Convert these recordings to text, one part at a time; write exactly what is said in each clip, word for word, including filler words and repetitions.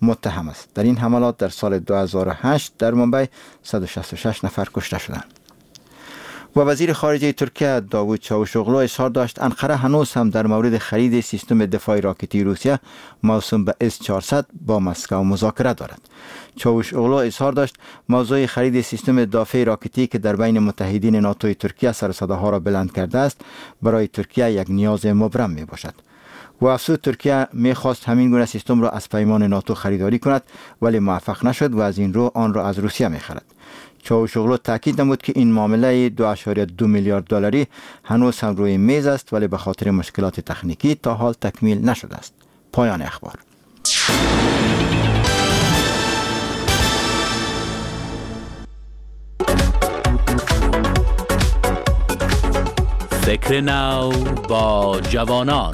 متهم است. در این حملات در سال دو هزار و هشت در منبع صد و شصت و شش نفر کشته شدند. و وزیر خارجه ترکیه داوود چاوشوغلو اظهار داشت انقره هنوز هم در مورد خرید سیستم دفاعی راکتی روسیه موسوم به اس چهارصد با مسکو مذاکره دارد. چاوشوغلو اظهار داشت موضوع خرید سیستم دفاعی راکتی که در بین متحدین ناتوی ترکیه سر صداها را بلند کرده است برای ترکیه یک نیاز مبرم می باشد. و افزود ترکیه می خواست همین گونه سیستم را از پیمان ناتو خریداری کند ولی موفق نشد و از این رو آن را از روسیه می خرد. چاوشوغلو تاکید نمود که این معامله دو ممیز دو میلیارد دلاری هنوز هم روی میز است ولی به خاطر مشکلات تکنیکی تا حال تکمیل نشده است. پایان اخبار. فکر نو با جوانان.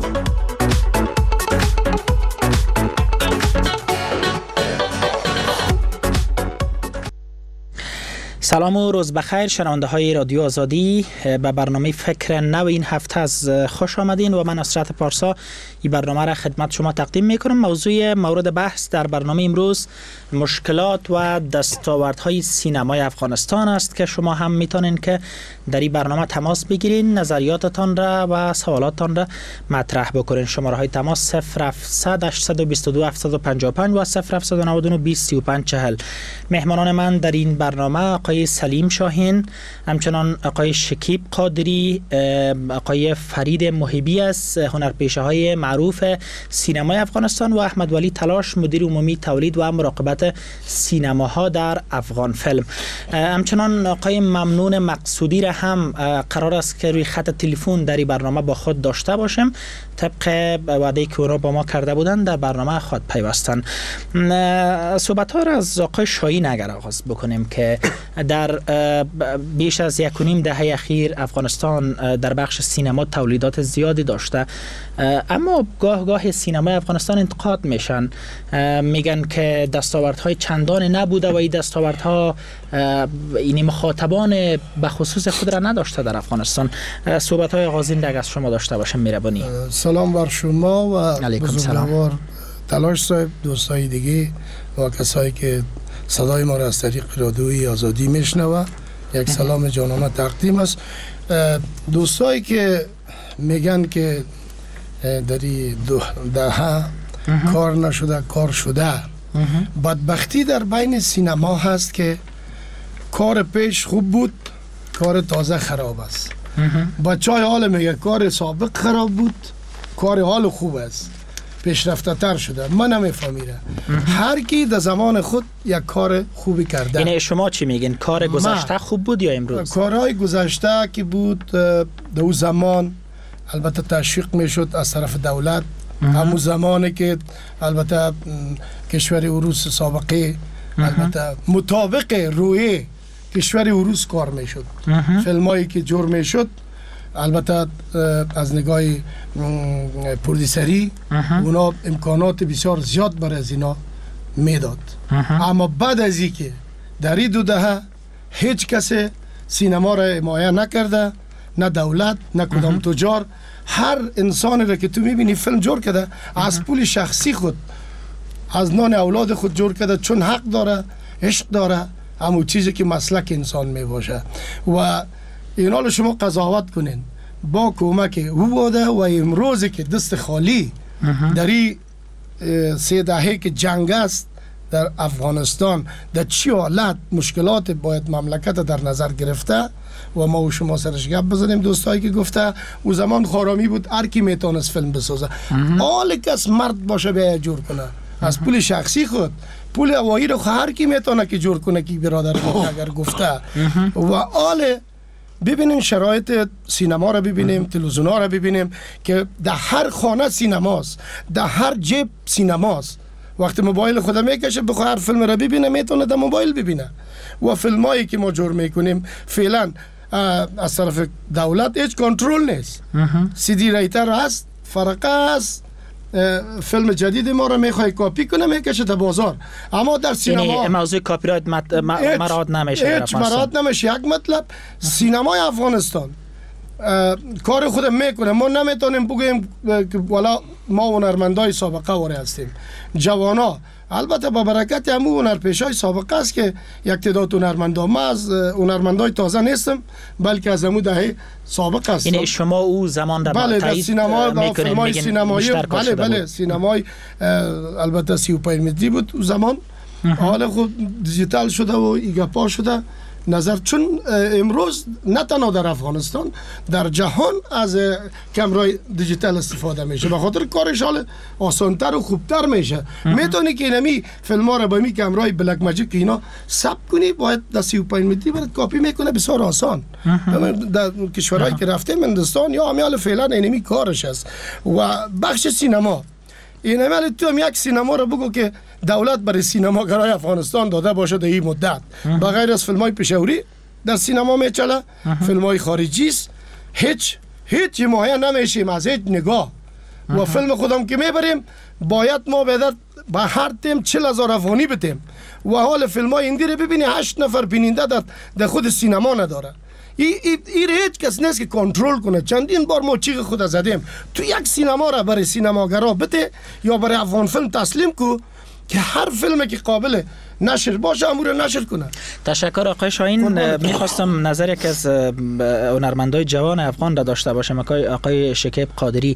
سلام و روز بخیر شنونده های رادیو آزادی، به برنامه فکر نو این هفته از خوش آمدین و من نصرت پارسا این برنامه را خدمت شما تقدیم میکنم. موضوع مورد بحث در برنامه امروز مشکلات و دستاوردهای سینمای افغانستان است که شما هم میتونین که در این برنامه تماس بگیرین، نظریاتتان را و سوالاتتان را مطرح بکنین. شماره های تماس صفر هفتصد هشتصد و بیست و دو هفتصد و پنجاه و پنج و صفر هفتصد و نود و نه بیست سی و پنج چهل. مهمانان من در این برنامه آقای سلیم شاهین، همچنان آقای شکیب قادری، آقای فرید محبی از هنرپیشه های معروف سینمای افغانستان و احمد ولی تلاش مدیر عمومی تولید و مراقبت سینماها در افغان فیلم. همچنان آقای ممنون مقصودی را هم قرار است که روی خط تلفن در این برنامه با خود داشته باشیم. طبق وعده که اونا با ما کرده بودن در برنامه خود پیوستن. صحبت ها را از آقای شاهین اگر آغاز بکنیم که در بیش از یک و نیم دهه اخیر افغانستان در بخش سینما تولیدات زیادی داشته، اما گاه گاه سینمای افغانستان انتقاد میشن، میگن که دستاوردهای چندان نبوده و این دستاوردها این مخاطبان به خصوص خود را نداشته در افغانستان. صحبت های آغازین دیگه از شما داشته باشم میربانی. سلام بر شما و علیکم سلام تلاش صاحب، دوستای دیگه و کسایی که صدای ما را از طریق رادیوی آزادی میشنوه، یک سلام جانانه تقدیم است. دوستایی که میگن که در این دو دهه کار نشده کار شده، بدبختی در بین سینما هست که کار پیش خوب بود، کار تازه خراب است. بچه های حال میگه کار سابق خراب بود، کار حال خوب است، پیشرفته تر شده. من نمیفهمیره. هر کی در زمان خود یک کار خوبی کرده. یعنی شما چی میگین؟ کار گذشته خوب بود یا امروز؟ کارهای گذشته که بود در اون زمان البته تشویق میشد از طرف دولت. همون زمانی که البته کشور اروس سابقه البته مطابق روی کشور اروس کار میشد. فیلمایی که جور میشد البته از نگاه پرودیسری اونا امکانات بسیار زیاد برای از اینا میداد. اما بعد از این که در این دو دهه هیچ کسی سینما را حمایت نکرده، نه دولت نه کدام تجار. هر انسانی را که تو میبینی فیلم جور کرده از پول شخصی خود، از نان اولاد خود جور کرده، چون حق داره، عشق داره، همون چیزی که مسلک انسان میباشه. و اینا رو شما قضاوت کنین با کمک او بوده و امروزی که دست خالی در این سه دهه که جنگ است در افغانستان، در چی حالت مشکلات باید مملکت در نظر گرفته و ما و شما سرش گپ بزنیم. دوستایی که گفته او زمان خارامی بود، هر کی میتونست فیلم بسازه، حال کس مرد باشه بیا جور کنه از پول شخصی خود. پول هوایی رو هر کی میتونه که جور کنه که برادر اگر گفته. و حال ببینیم شرایط سینما رو ببینیم، تلویزیون ها رو ببینیم که در هر خانه سینماست، در هر جیب سینماست. وقتی موبایل خودم میکشه بخواه هر فیلم رو ببینه میتونه در موبایل ببینه. و فیلم هایی که ما جور میکنیم فعلا از طرف دولت هیچ کنترل نیست. سی دی رایتر هست، فرق است، فیلم جدید ما رو میخوای کاپی کنه میکشه تا بازار. اما در سینما یعنی موضوع کاپی رایت مراد نمیشه، هیچ مراد نمیشه. یک مطلب سینمای افغانستان کار خود میکنه. ما نمیتونیم بگیم که والا ما هنرمندای سابقه واره هستیم. جوانا البته با برکت همون هنرپیشای سابقه است که یک تعداد هنرمندا، ما از هنرمندای تازه نیستم بلکه از همون دهه سابق هستم. یعنی شما او زمان در بله در سینما با فیلمای سینمایی بله بله سینمای البته سی و پنج متری بود او زمان. حالا خود دیجیتال شده و ایگاپا شده نظر، چون امروز نه تنها در افغانستان در جهان از کامرای دیجیتال استفاده میشه، به خاطر کارش حال آسانتر و خوبتر میشه. میتونی که اینمی فیلم ها رو با می کامرای بلک ماجیک اینا ثبت کنی، باید در سی و پنج متری برات کاپی میکنه بسیار آسان. در کشورهایی که رفتیم هندوستان یا همیال فعلا اینمی کارش است. و بخش سینما این عمل تو هم یک سینما رو بگو که دولت برای سینماگرای افغانستان داده باشه در این مدت، بغیر از فیلمای پشاوری در سینما میچله، فیلمای خارجی است، هیچ هیچ ماهی نمیشیم از هیچ نگاه. و فیلم خودم که میبریم باید ما بدر به هر تیم چل هزار افغانی بتیم و حال فیلمای هندی رو ببینی هشت نفر بیننده در خود سینما نداره. این ای, ای هیچ کس نیست که کنترل کنه. چندین بار ما چیغ خود زدیم تو یک سینما را برای سینماگرا بده یا برای افغان فیلم تسلیم کو که هر فیلمی که قابل نشر باشه امور نشر کنه. تشکر آقای شاهین. میخواستم نظر یک از هنرمندای جوان افغان را داشته باشم. آقای شکیب قادری،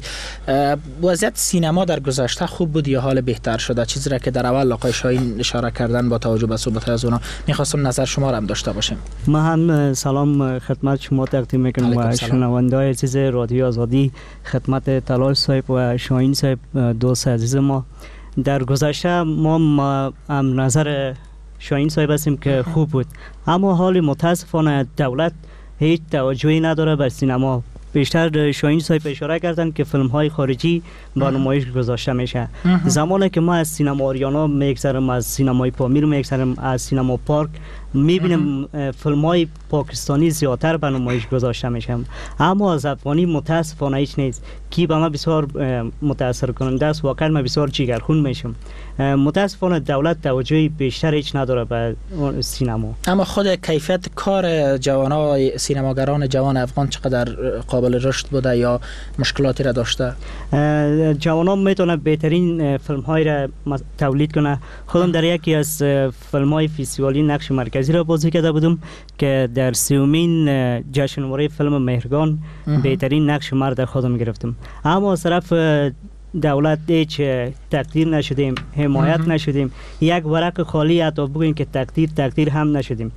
وضعیت سینما در گذشته خوب بود یا حال بهتر شده؟ چیزی را که در اول آقای شاهین اشاره کردن با توجه به صحبت از اونا میخواستم نظر شما را هم داشته باشیم. ما هم سلام خدمت شما تقدیم میکنم و شنونده‌های عزیز رادیو آزادی، خدمت طلال صاحب و شاهین صاحب دوست عزیز ما. در گذشته ما, ما هم نظر شاهین صاحب هستیم که خوب بود، اما حال متاسفانه دولت هیچ توجهی نداره بر سینما. بیشتر شاهین صاحب اشاره کردن که فیلم های خارجی با نمایش گذاشته میشه. زمانی که ما از سینما آریانا میگذرم، از سینمای پامیر میگذرم، از سینما پارک میبینیم فیلم های پاکستانی زیادتر به نمایش گذاشته میشه، اما از افغانی متاسفانه هیچ نیست که به ما بسیار متاثر کننده است. واقعا ما بسیار جگرخون میشم. متاسفانه دولت توجهی بیشتر هیچ نداره به سینما. اما خود کیفیت کار جوانای سینماگران جوان افغان چقدر قابل رشد بوده یا مشکلاتی را داشته؟ جوانان میتونه بهترین فیلم های را تولید کنه. خودم در یکی از فیلم های فستیوالی نقش مرکزی را بازی کرده بودم که در سومین جشنواره فیلم مهرگان بهترین نقش مرد خودم گرفتم، اما از طرف دولت هیچ تقدیر نشدیم، حمایت نشدیم. یک ورق خالی حتی بگویم که تقدیر تقدیر هم نشدیم.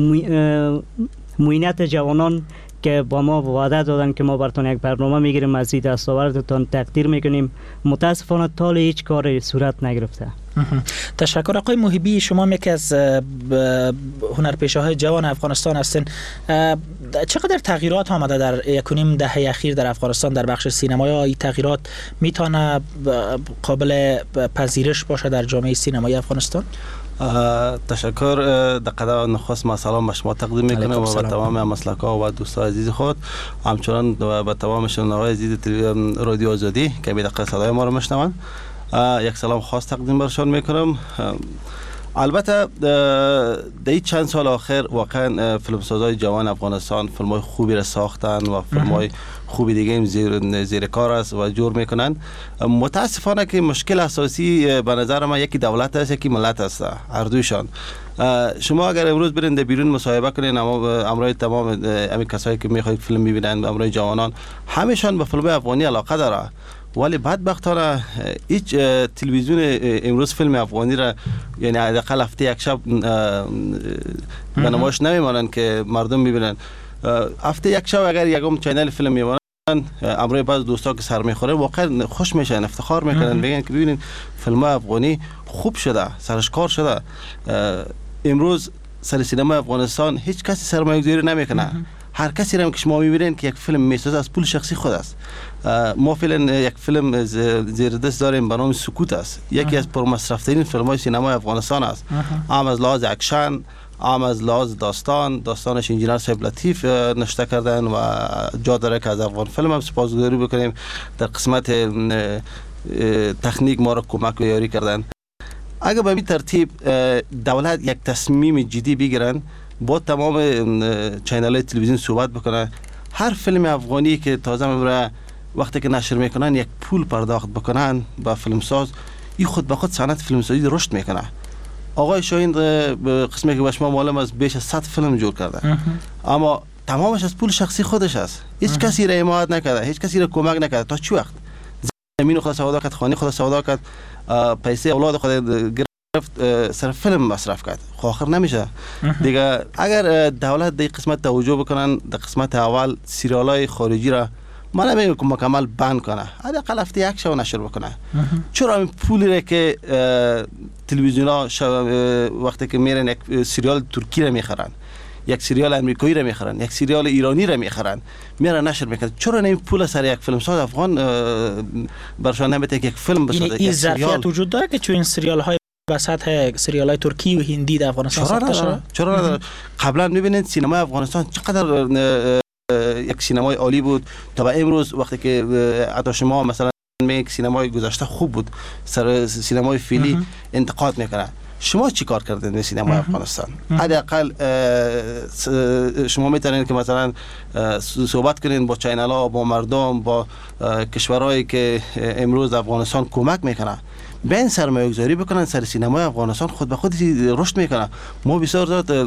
معینت جوانان که با ما وعده دادن که ما براتون یک برنامه میگیریم، از این دستاوردتون تقدیر میکنیم، متاسفانه تا هیچ کار صورت نگرفته. تشکر. آقای محبی، شما یکی از هنرپیشه‌های جوان افغانستان هستین. چقدر تغییرات آمده در یک و نیم دهه اخیر در افغانستان در بخش سینما؟ یا این تغییرات میتونه قابل پذیرش باشه در جامعه سینمایی افغانستان؟ تشکر. در قدم نخست ما سلام به شما تقدیم میکنم و به تمام مسلک‌ها و دوستان عزیز خود، همچنان به تمام شنونده‌های عزیز رادیو آزادی که به دقیقه صدای ما رو میشنوند یک سلام خاص تقدیم برشان میکنم. البته در این چند سال آخر واقعا فیلمسازهای جوان افغانستان فیلم‌های خوبی را ساختن و فیلم‌های خوبی دیگه هم زیر, زیر کار است و جور میکنن. متاسفانه که مشکل اساسی به نظر من یکی دولت است، یکی ملت است، هر دویشان. شما اگر امروز برین در بیرون مصاحبه کنین امروز تمام همین کسایی که میخواید فیلم ببینن، امروز جوانان همیشان به فیلم افغانی علاقه داره، ولی بدبختانه هیچ تلویزیون امروز فیلم افغانی را یعنی حداقل هفته یک شب به نمایش نمیمانن که مردم ببینن. هفته یک شب اگر یکم چینل فیلم میمانن، امروز بعض دوستا که سر میخوره واقعا خوش میشن، افتخار میکنن، بگن که ببینین فیلم افغانی خوب شده، سرش کار شده. امروز سر سینما افغانستان هیچ کسی سرمایه‌گذاری نمیکنه. هر کسی را که شما میبینید که یک فیلم میسازه از پول شخصی خود است. ما فعلا یک فیلم زیر دست داریم به نام سکوت است، یکی از پرمصرف‌ترین فیلم‌های سینما افغانستان است. هم از لحاظ اکشن، هم از لحاظ داستان، داستانش انجینر صاحب لطیف نشته کردن و جا داره که از افغان فیلم هم سپاسگزاری بکنیم، در قسمت تکنیک ما را کمک و یاری کردن. اگر به این ترتیب دولت یک تصمیم جدی بگیرن، با تمام چینل تلویزیون صحبت بکنه، هر فیلم افغانی که تازه میبره وقتی که نشر میکنن یک پول پرداخت بکنن با فیلمساز، این خود به خود صنعت فیلمسازی رشد میکنه. آقای شاهین قسمی که به شما معلوم است بیش از صد فیلم جور کرده، اما تمامش از پول شخصی خودش است. هیچ کسی را حمایت نکرده، هیچ کسی را کمک نکرده. تا چه وقت زمین خود سودا کرد، خانه خود سودا کرد، پیسه اولاد خود گرفت، سر فیلم مصرف کرد، خب آخر نمیشه دیگه. اگر دولت در قسمت توجه بکنن، در قسمت اول سریالای خارجی را من نمیگم که مکمل بند کنه، حداقل هفته یک شو نشر بکنه. چرا این پولی را که تلویزیون ها وقتی که میرن یک سریال ترکی را میخرن، یک سریال امریکایی را میخرن، یک سریال ایرانی را میخرن، میرن نشر میکنن، چرا این پول سر یک فیلم ساز افغان برشان نمیده که یک فیلم بسازه؟ این ظرفیت وجود داره که چون این سریال های به سطح سریال های ترکی و هندی در افغانستان ساخته شده؟ چرا نداره؟ قبلا میبینید سینمای افغانستان چقدر یک سینمای عالی بود تا به امروز. وقتی که حتی شما مثلا میگید سینمای گذشته خوب بود، سر سینمای فیلی انتقاد میکنه. شما چی کار کردین به سینمای افغانستان؟ حداقل شما میتونید که مثلا صحبت کنین با چینل ها، با مردم، با کشورهایی که امروز افغانستان کمک میکنه، بین سرمایه گذاری بکنن سر سینمای افغانستان، خود به خود رشد میکنه. ما بسیار زیاد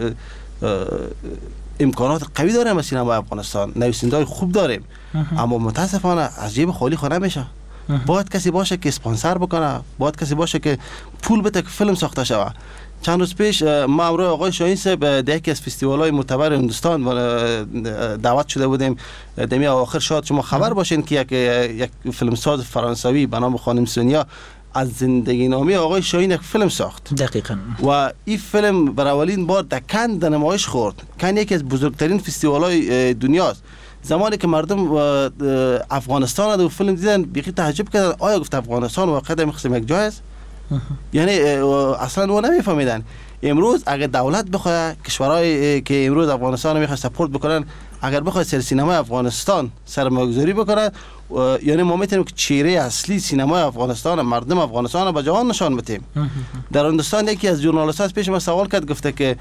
امکانات قوی داریم از سینما افغانستان، نویسنده‌های خوب داریم، اما متاسفانه از جیب خالی خود نمیشه. باید کسی باشه که اسپانسر بکنه، باید کسی باشه که پول بده که فیلم ساخته شوه. چند روز پیش ما امروز آقای شاهین صاحب در یکی از فستیوال‌های معتبر هندوستان دعوت شده بودیم. دمی آخر شاید شما خبر باشین که یک یک فیلمساز فرانسوی به نام خانم سونیا از زندگی نامه آقای شاهین یک فیلم ساخت. دقیقاً. و این فیلم برای اولین بار در کن در نمایش خورد. کن یکی از بزرگترین فستیوال‌های دنیاست. زمانی که مردم افغانستان رو فیلم دیدن بیخی تعجب کردن، آیا گفت افغانستان واقعا در مقصد یک جای است؟ یعنی اصلا و نمیفهمیدن. امروز اگر دولت بخواد، کشورهایی که امروز افغانستان رو میخواد سپورت بکنن، اگر بخواد سر سینمای افغانستان سرمایه‌گذاری بکنن، یعنی ما میتونیم که چهره اصلی سینمای افغانستان، مردم افغانستان رو به جهان نشان بدیم. در هندوستان یکی از ژورنالیست‌ها پیش ما سوال کرد، گفته که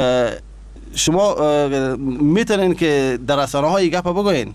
شما میتونین که در رسانه‌های گپ بگوین،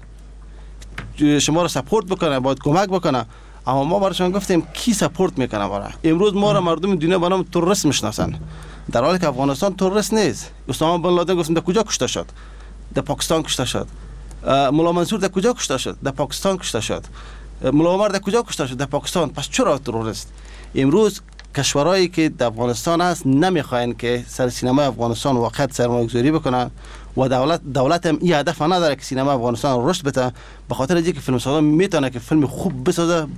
شما رو سپورت بکنه، باید کمک بکنه، اما ما براشون گفتیم کی سپورت میکنه برای امروز ما را مردم دنیا به نام تروریست میشناسن، در حالی که افغانستان تروریست نیست. اسامه بن لادن گفتن در کجا کشته شد؟ در پاکستان کشته شد. مولا منصور در کجا کشته شد؟ در پاکستان کشته شد. مولا عمر در کجا کشته شد؟ در پاکستان. پس چرا تروریست؟ امروز کشورهایی که در افغانستان هست نمیخواین که سر سینمای افغانستان واقعا سرمایه‌گذاری بکنن و دولت دولت هم این هدف نداره که سینما افغانستان رشد بده، به خاطر اینکه فیلمسازا میتونه که فیلم خوب بسازه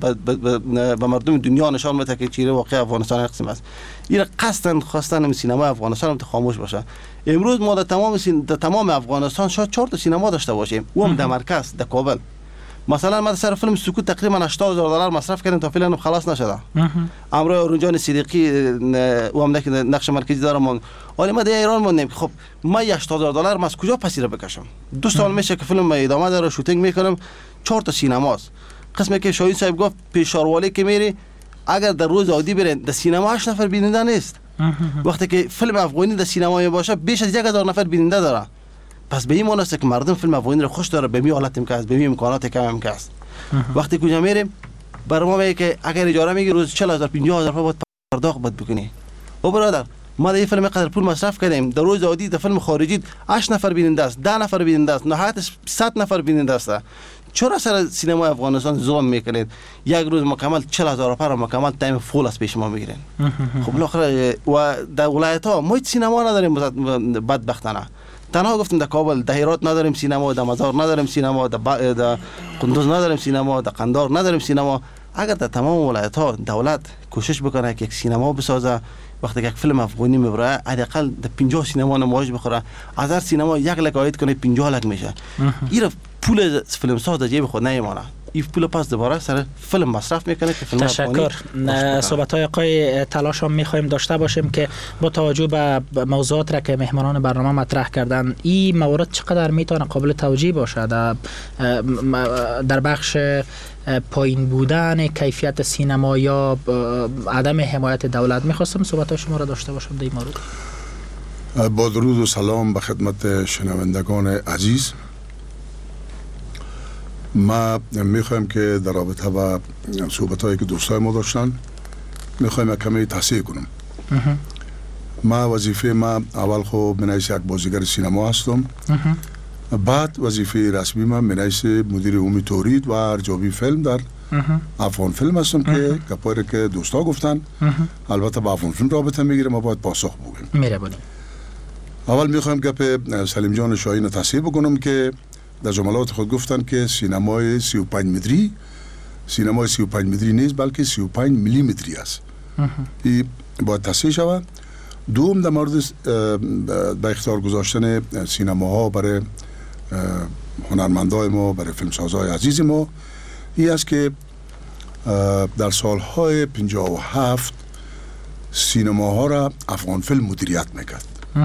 به مردم دنیا نشان بده که چیره واقعا افغانستان قسم است. این قصدن خواستن سینما افغانستان هم خاموش باشه. امروز ما در تمام سین... در تمام افغانستان شاید چهار تا سینما داشته باشیم، اون در مرکز در کابل. مثلا ما سر فیلم سکوت تقریبا هشتاد هزار دلار مصرف کردیم تا فیلم خلاص نشده. امروز رنجان صدیقی و هم نقش مرکزی دارم، ولی ما در ایران موندیم. خب ما هشتاد هزار دلار از کجا پسیره بکشم؟ دو سال میشه که فیلم ادامه داره، شوتینگ میکنم، چهار تا سینماست. قسمی که شاهین صاحب گفت پیشاروالی که میری، اگر در روز عادی برین در سینما هشت نفر بیننده نیست. وقتی که فیلم افغانی در سینما باشه بیش از یک هزار نفر بیننده داره. پس به این معنی است که مردم فیلم افغانی رو خوش داره، به می حالت امکان است، به می امکانات کم امکان است. وقتی کجا میریم برای ما میگه که اگر اجاره میگی روز چهل هزار پنجاه هزار باید پرداخت بد بکنی. او برادر ما در این فیلم قدر پول مصرف کردیم، در روز عادی در فیلم خارجی هشت نفر بیننده است، ده نفر بیننده است، نهایت صد نفر بیننده است. چرا سر سینما افغانستان ظلم میکنید؟ یک روز مکمل چهل هزار پر مکمل تایم فول از پیش ما میگیرین. خب بالاخره و در ولایت ها ما سینما نداریم بدبختانه. تنها گفتم در کابل، در هرات نداریم سینما، در مزار نداریم سینما، در با... قندوز نداریم سینما، در قندار نداریم سینما. اگر در تمام ولایت ها دولت کوشش بکنه که یک سینما بسازه، وقتی یک فیلم افغانی میبره حداقل در پنجاه سینما نمایش بخوره، از هر سینما یک لک عاید کنه پنجاه لک میشه. این پول فیلم ساز در جیب خود نمیمونه، این پول پس دوباره سر فیلم مصرف میکنه که فیلم تشکر. صحبت های آقای تلاش هم میخوایم داشته باشیم که با توجه به موضوعات را که مهمانان برنامه مطرح کردن، این موارد چقدر میتونه قابل توجیه باشه در در بخش پایین بودن کیفیت سینما یا عدم حمایت دولت. میخواستم صحبت های شما را داشته باشم در این مورد. با درود و سلام به خدمت شنوندگان عزیز. ما میخوایم که در رابطه با صحبت هایی که دوستای ما داشتن میخوایم کمی تصحیح کنم. ما وظیفه ما اول خب من حیث یک بازیگر سینما هستم، بعد وظیفه رسمی من من حیث مدیر عمومی تولید و ارزیابی فیلم در افغان فیلم هستم که گپایی که دوستا گفتن البته با افغان فیلم رابطه میگیره، ما باید پاسخ بگیم. مهربانی. اول میخوایم گپ سلیم جان شاهین تصحیح بکنم که در جملات خود گفتن که سینمای سی و پنج متری سینمای سی و پنج متری نیست بلکه سی و پنج میلی متری است. این باید تصحیح شود. دوم در مورد به اختیار گذاشتن سینماها برای هنرمندای ما، برای فیلمسازهای عزیز ما، این است که در سالهای پنجاه و هفت سینماها را افغان فیلم مدیریت میکرد.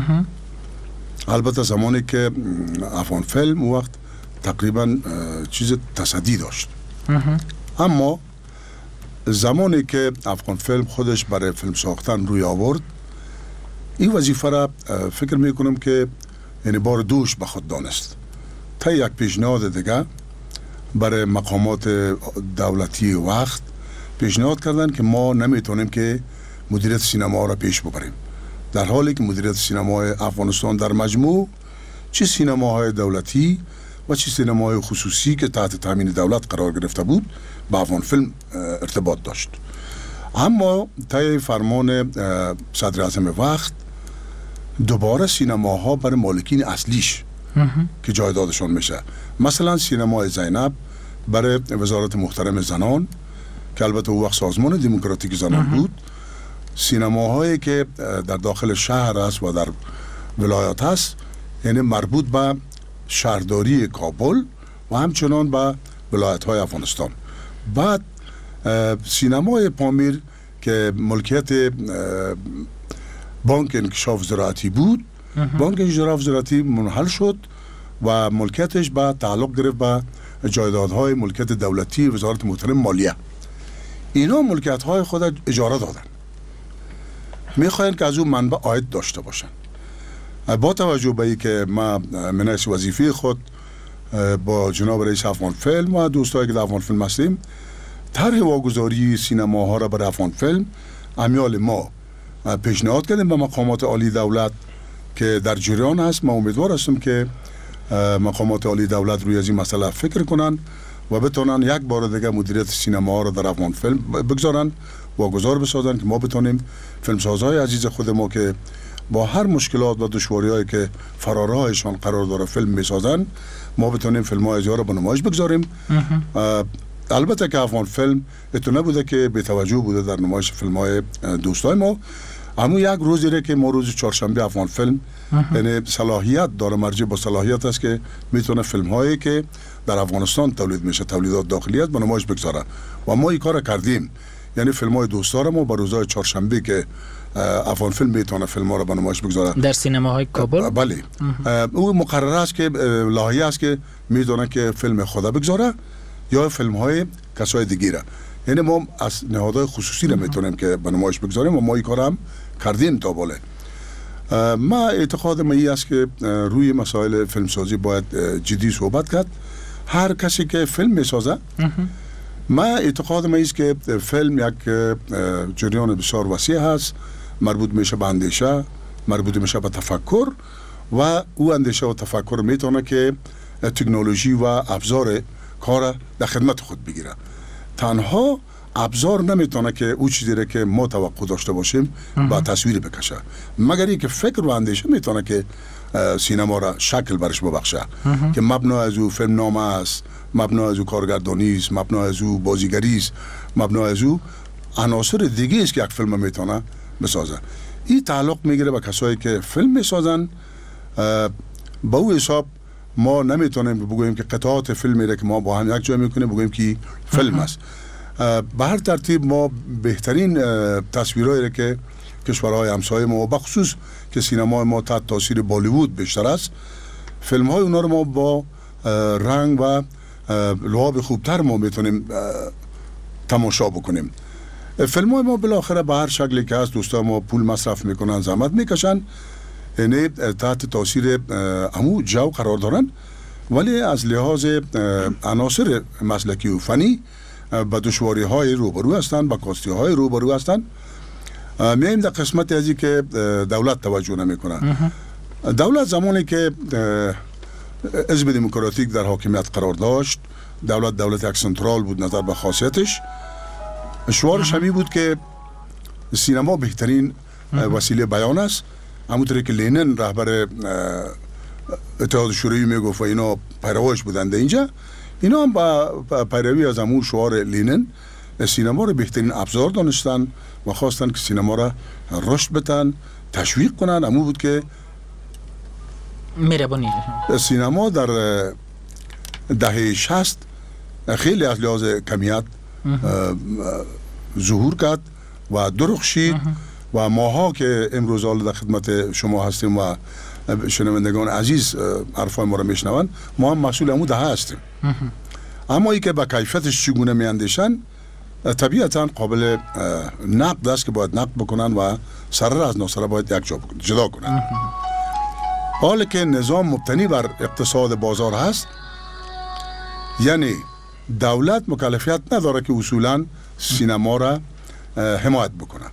البته زمانی که افغان فیلم وقت تقریبا چیز تصدی داشت، اما زمانی که افغان فیلم خودش برای فیلم ساختن روی آورد، این وظیفه را فکر میکنم که یعنی بار دوش به خود دانست. تا یک پیشنهاد دیگه برای مقامات دولتی وقت پیشنهاد کردن که ما نمیتونیم که مدیریت سینما را پیش ببریم، در حالی که مدیریت سینمای افغانستان در مجموع چه سینماهای دولتی و چه سینماهای خصوصی که تحت تامین دولت قرار گرفته بود با افغان فیلم ارتباط داشت. اما طی فرمان صدر اعظم وقت دوباره سینماها برای مالکین اصلیش که جایدادشان میشه، مثلا سینمای زینب برای وزارت محترم زنان که البته او وقت سازمان دموکراتیک زنان بود، سینماهایی که در داخل شهر است و در ولایات است یعنی مربوط به شهرداری کابل و همچنان به ولایت های افغانستان. بعد سینمای پامیر که ملکیت بانک انکشاف زراعتی بود، بانک انکشاف زراعتی منحل شد و ملکیتش به تعلق گرفت به جایدادهای ملکیت دولتی وزارت محترم مالیه. اینا ملکیت های خود اجاره دادن، میخواین که از اون منبع عاید داشته باشن. با توجه به این که ما من از وظیفه خود با جناب رئیس افغان فیلم و دوستایی که در افغان فیلم هستیم طرح واگذاری سینماها را برای افغان فیلم امیال ما پیشنهاد کردیم به مقامات عالی دولت که در جریان هست. ما امیدوار هستم که مقامات عالی دولت روی از این مسئله فکر کنن و بتونن یک بار دیگه مدیریت سینما را در افغان فیلم بگذارن، واگذار بسازن که ما بتونیم فیلمسازهای عزیز خود ما که با هر مشکلات و دشواری‌هایی که فرارهایشان قرار داره فیلم میسازن، ما بتونیم فیلم‌های ازیا را به نمایش بگذاریم. البته که افغان فیلم اتو نبوده که بی توجه بوده در نمایش فیلم‌های دوستای ما، اما یک روزی ره که ما روز چهارشنبه افغان فیلم یعنی صلاحیت داره، مرجع با صلاحیت است که میتونه فیلم‌هایی که در افغانستان تولید میشه، تولیدات داخلیت، به نمایش بگذاره و ما این کار کردیم. یعنی فیلم‌های دوستار ما با روزهای چهارشنبه که افغان فیلم میتونه فیلم‌ها را به نمایش بگذاره در سینماهای کابل. بله، او مقرر است که لایحه است که میتونه که فیلم خدا بگذاره یا فیلم‌های کسای دیگه. یعنی ما از نهادهای خصوصی را میتونیم که به نمایش بگذاریم و ما این کار هم کردیم تا بالا. ما اعتقاد ما این است که روی مسائل فیلمسازی باید جدی صحبت کرد. هر کسی که فیلم میسازه، ما اعتقاد ما است که فیلم یک جریان بسیار وسیع هست، مربوط میشه به اندیشه، مربوط میشه به تفکر و او اندیشه و تفکر میتونه که تکنولوژی و ابزار کار در خدمت خود بگیره. تنها ابزار نمیتونه که او چیزی را که ما توقع داشته باشیم با تصویر بکشه، مگر اینکه فکر و اندیشه میتونه که سینما را شکل برش ببخشه که مبنا از او فیلم نامه است، مبنا از او کارگردانی است، مبنا از او بازیگری است، مبنا از او عناصر دیگه است که یک فیلم میتونه بسازه. این تعلق میگیره به کسایی که فیلم میسازن. با او حساب ما نمیتونیم بگوییم که قطعات فیلمی را که ما با هم یک جای میکنیم بگوییم که فیلم است. به هر ترتیب ما بهترین تصویرهایی را که کشورهای همسایه ما و بخصوص که سینما ما تحت تاثیر بالیوود بیشتر است، فیلم های اونا رو ما با رنگ و لعاب خوبتر ما میتونیم تماشا بکنیم. فیلم های ما بالاخره به هر شکلی که هست دوستا ما پول مصرف میکنن، زحمت میکشن، یعنی تحت تاثیر امو جو قرار دارن ولی از لحاظ عناصر مسلکی و فنی با دشواری های روبرو هستند، با کاستی های روبرو هستند. میایم در قسمت ازی که دولت توجه نمیکنه. دولت زمانی که حزب دموکراتیک در حاکمیت قرار داشت، دولت دولت یک سنترال بود نظر به خاصیتش، شعارش همی بود که سینما بهترین وسیله بیان است. همونطوری که لینن رهبر اتحاد شوروی میگفت و اینا پیروایش بودند اینجا، اینا هم با پیروی از همون شعار لینن سینما رو بهترین ابزار دانستن و خواستن که سینما را رشد بدن، تشویق کنن. همون بود که میربانی سینما در دهه شصت خیلی از لحاظ کمیت ظهور کرد و درخشید و ماها که امروز حال در خدمت شما هستیم و شنوندگان عزیز حرفای ما را میشنوند، ما هم مسئول همون دهه هستیم. اما ای که با کیفیتش چگونه میاندیشن طبیعتا قابل نقد است که باید نقد بکنن و سره از ناسره باید یک جا بکنن، جدا کنن. حالا که نظام مبتنی بر اقتصاد بازار هست، یعنی دولت مکلفیت نداره که اصولا سینما را حمایت بکنه.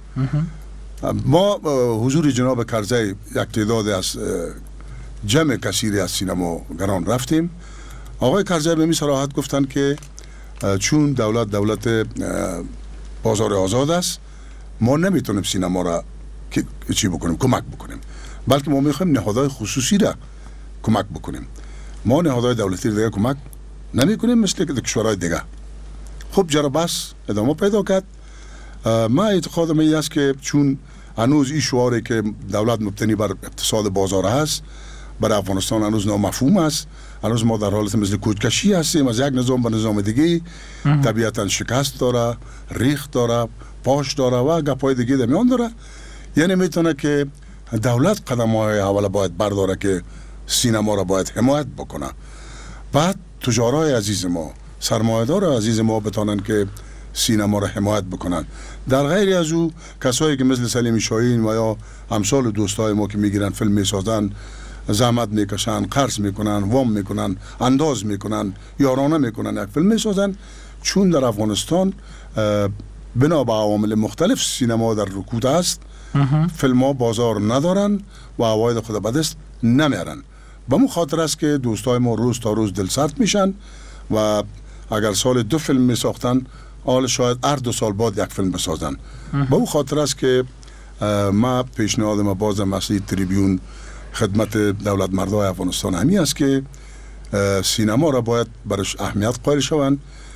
ما حضور جناب کرزی یک تعداد از جمع کثیری از سینماگران رفتیم. آقای کرزی به می صراحت گفتن که چون دولت دولت بازار آزاد است، ما نمیتونیم سینما را که چی بکنیم، کمک بکنیم، بلکه ما میخوایم نهادهای خصوصی را کمک بکنیم. ما نهادهای دولتی را دیگه کمک نمی کنیم مثل که کشورهای دیگه. خب جرا بس ادامه پیدا کرد. ما اعتقادم این است که چون هنوز این شعاری که دولت مبتنی بر اقتصاد بازار هست برای افغانستان هنوز نامفهوم است، هنوز ما در حالت مثل کوچکشی هستیم از یک نظام به نظام دیگه، طبیعتا شکست داره، ریخت داره، پاش داره و گپای دیگه در میان داره. یعنی میتونه که دولت قدم های اول باید برداره که سینما را باید حمایت بکنه، بعد تجارای عزیز ما، سرمایه‌دار عزیز ما بتونن که سینما را حمایت بکنن. در غیر از او کسایی که مثل سلیم شاهین و یا امثال دوستای ما که میگیرن فیلم میسازن، زحمت میکشن، قرض میکنن، وام میکنن، انداز میکنن، یارانه میکنن، یک فیلم میسازن. چون در افغانستان بنا به عوامل مختلف سینما در رکود است، فیلم ها بازار ندارن و عواید خود به دست نمیارن. به مو خاطر است که دوستای ما روز تا روز دل سرد میشن و اگر سال دو فیلم میساختن، حال شاید هر دو سال بعد یک فیلم بسازن. به او خاطر است که ما پیشنهاد ما باز مسئله تریبیون خدمت دولت مردای افغانستان همی است که سینما را باید برش اهمیت قائل شوند.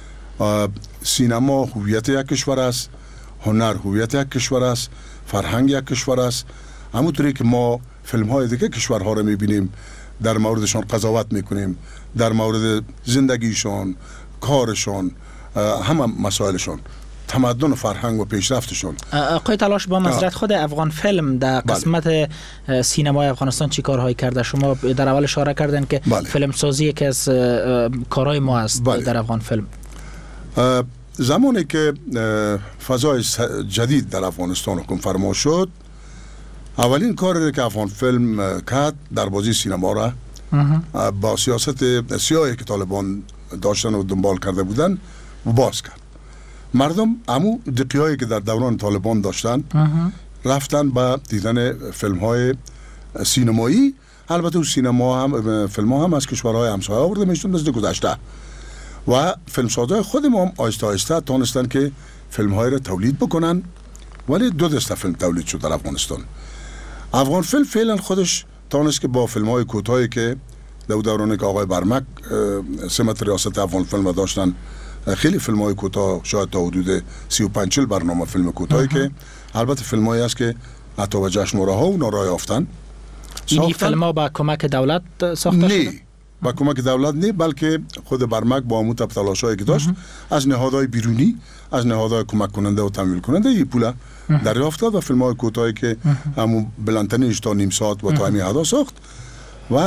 سینما هویت یک کشور است، هنر هویت یک کشور است، فرهنگ یک کشور است. همونطوری که ما فیلم های دیگه کشورها را میبینیم، در موردشان قضاوت میکنیم، در مورد زندگیشان، کارشان، همه مسائلشان، تمدن و فرهنگ و پیشرفتشون. آقای تلاش، با معذرت خود افغان فیلم در قسمت بله. سینمای افغانستان چی کارهایی کرده؟ شما در اول اشاره کردن که بله. فیلم سازی یکی از کارهای ما است بله. در افغان فیلم. زمانی که فضای جدید در افغانستان حکم فرما شد، اولین کاری که افغان فیلم کرد در بازی سینما را با سیاست سیاهی که طالبان داشتن و دنبال کرده بودن و باز کرد. مردم امو دقیقایی که در دوران طالبان داشتن رفتن با دیدن فیلم های سینمایی. البته او سینما هم فیلم ها هم از کشورهای همسایه آورده میشتن مثل گذشته و فیلمسازهای خود ما هم آهسته آهسته تونستن که فیلم های را تولید بکنن. ولی دو دسته فیلم تولید شد در افغانستان. افغان فیلم فعلا خودش تونست که با فیلم های کوتاهی که در دورانی که آقای برمک سمت ریاست افغان فیلم داشتن، خیلی فیلم های کوتاه، شاید تا حدود سی و پنج برنامه فیلم کوتاهی که البته فیلم هایی است که حتی و جشن ها و نارای آفتن. این فیلم ها با کمک دولت ساخته شده؟ نه، با کمک دولت نه، بلکه خود برمک با همون تلاش هایی که داشت از نهادهای بیرونی، از نهادهای کمک کننده و تمویل کننده این پول دریافت کرد و فیلم های کوتاهی که همون بلندترینش تا نیم ساعت و تا همین حدا ساخت. و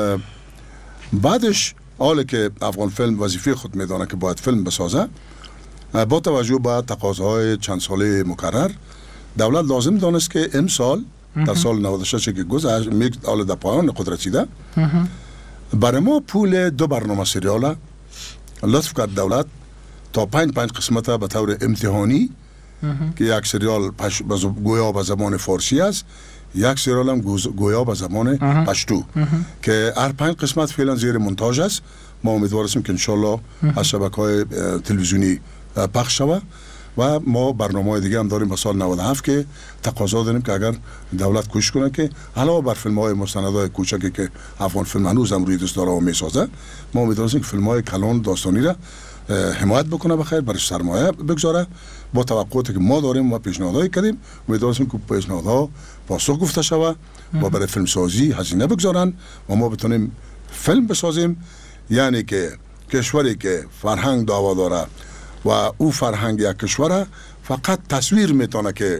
بعدش حالا که افغان فیلم وظیفه خود میدانه که باید فیلم بسازه، با توجه به تقاضاهای چند ساله مکرر، دولت لازم دانست که امسال در سال نود و شش که گذشت، حالا در پایان قدرت رسیده، برای ما پول دو برنامه سریاله لطف کرد دولت تا پنج پنج قسمت به طور امتحانی که یک سریال پش... گویا به زبان فارسی است، یک سریال هم گویا به زبان پشتو که هر پنج قسمت فعلا زیر مونتاژ است. ما امیدوار هستیم که انشالله از شبکه‌های تلویزیونی پخش شود و ما برنامه‌های دیگه هم داریم به سال نود و هفت که تقاضا داریم که اگر دولت کوشش کنه که علاوه بر فیلم‌های مستندهای کوچکی که افغان فیلم هنوز هم روی دست داره و میسازه، ما امیدوار هستیم که فیلم‌های کلان داستانی را حمایت بکنه، بخیر برش سرمایه بگذاره با توقعاتی که ما داریم و پیشنهادهایی کردیم. امیدوار هستیم که پیشنهادها پاسخ گفته شود و برای فیلم سازی هزینه بگذارن و ما بتونیم فیلم بسازیم. یعنی که کشوری که فرهنگ دعوا داره و او فرهنگ یک کشوره فقط تصویر میتونه که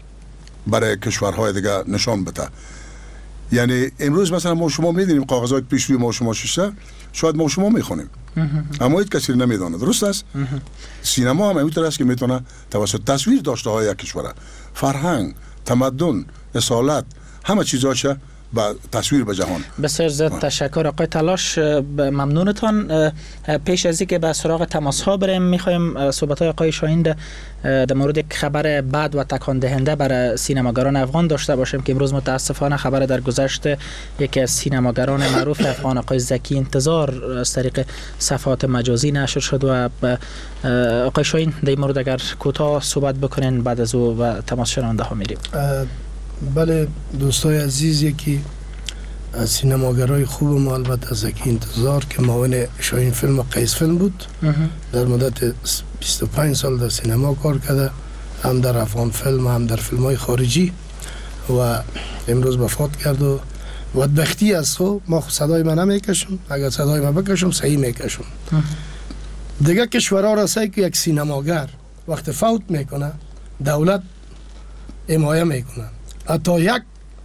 برای کشورهای دیگه نشان بده. یعنی امروز مثلا ما شما میدونیم کاغذهای پیش روی ما شما شیشه شاید ما شما میخونیم اما هیچ کسی نمیدونه، درست است؟ سینما هم همینطور است که میتونه توسط تصویر داشته های یک کشوره فرهنگ، تمدن، اصالت همه چیزاشه با تصویر به جهان. بسیار زیاد تشکر آقای تلاش، ممنونتان. پیش از اینکه به سراغ تماس ها بریم میخوایم صحبت های آقای شاهین در مورد یک خبر بد و تکان دهنده برای سینماگران افغان داشته باشیم که امروز متاسفانه خبر در گذشت یکی از سینماگران معروف افغان آقای زکی انتظار از طریق صفحات مجازی نشر شد و آقای شاهین در این مورد اگر کوتاه صحبت بکنین بعد از او و تماس شنونده ها میریم. بله دوستای عزیز، یکی از سینماگرای خوب ما البته زکی انتظار که معاون شاهین فیلم و قیس فیلم بود، در مدت بیست و پنج سال در سینما کار کرده، هم در افغان فیلم هم در فیلم های خارجی و امروز وفات کرد و بدبختی از خو ما صدای من نمیکشم، اگر صدای من بکشم صحیح میکشم. دیگه کشورها را سعی که یک سینماگر وقت فوت میکنه دولت حمایه میکنه، حتی یک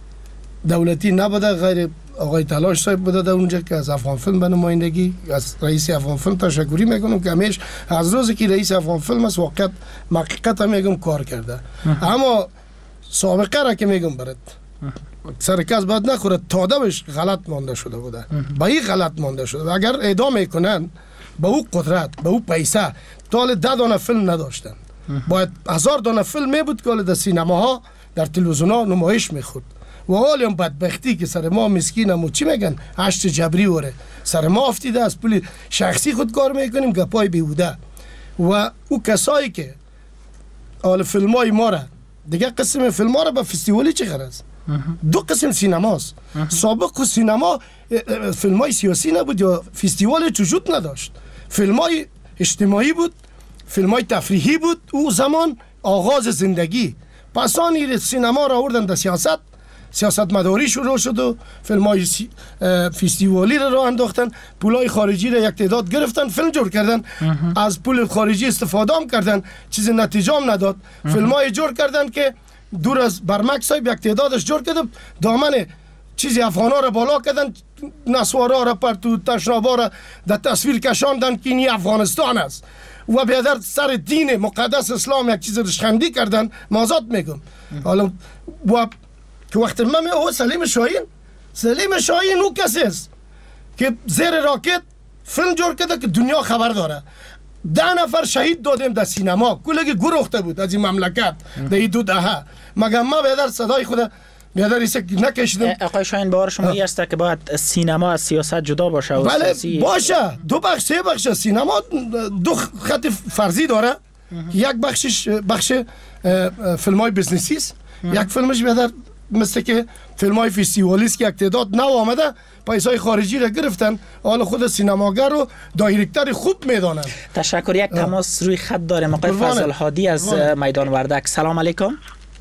دولتی نبوده غیر آقای تلاش صاحب بوده در اونجا که از افغان فیلم به نمایندگی از رئیس افغان فیلم تشکری میکنم که همیش از روزی که رئیس افغان فیلم است واقعا حقیقت میگم کار کرده. اما سابقه را که میگم برات سر کس باید نخوره تادمش غلط مانده شده بوده، با این غلط مانده شده و اگر اعدام میکنن با او قدرت با او پیسه تا ده دانه فیلم نداشتن، باید هزار دانه فیلم می بود که در سینماها در تلویزیون ها نمایش میخورد و حالی هم بدبختی که سر ما مسکینم و چی میگن هشت جبری وره سر ما افتیده از پول شخصی خود کار میکنیم گپای بیهوده و او کسایی که حال فیلم های ما را دیگه قسم فیلم ها را به فستیوالی چه غرض؟ دو قسم سینماست. سابق سینما فیلم های سیاسی نبود یا فستیوال وجود نداشت، فیلم های اجتماعی بود، فیلم های تفریحی بود. او زمان آغاز زندگی پسانی سینما را آوردن در سیاست، سیاست مداری شروع شد و فیلم های سی... فستیوالی را راه انداختن، پولای خارجی را یک تعداد گرفتن فیلم جور کردن، از پول خارجی استفاده هم کردن چیز نتیجه هم نداد. فیلم های جور کردن که دور از برمک صاحب یک تعدادش جور کردن دامن چیزی افغان ها را بالا کردن، نسوارا را پرتو تشنابا را در تصویر کشاندن که این افغانستان است و بیادر سر دین مقدس اسلام یک چیز رشخندی کردن. مازاد میگم حالا و که وقت من او سلیم شاهین سلیم شاهین او کسی است که زیر راکت فیلم جور کرده که دنیا خبر داره. ده نفر شهید دادیم در سینما، کلگی گروخته بود از این مملکت در این دو دهه، مگر ما بیادر صدای خود بیادر ایسه نکشیدم. آقای شاهین باور شما ای است که باید سینما از سیاست جدا باشه و بله سیاسی باشه، دو بخش سه بخش سینما دو خط فرضی داره. یک بخشش بخش فیلم های بزنسی است، یک فیلمش بیادر مثل که فیلم های فستیوالی است که یک تعداد نو آمده پیسای خارجی را گرفتن، حالا خود سینماگر رو دایرکتر خوب میدانن. تشکر. یک تماس روی خط داریم آقای فضل هادی از میدان وردک. سلام علیکم.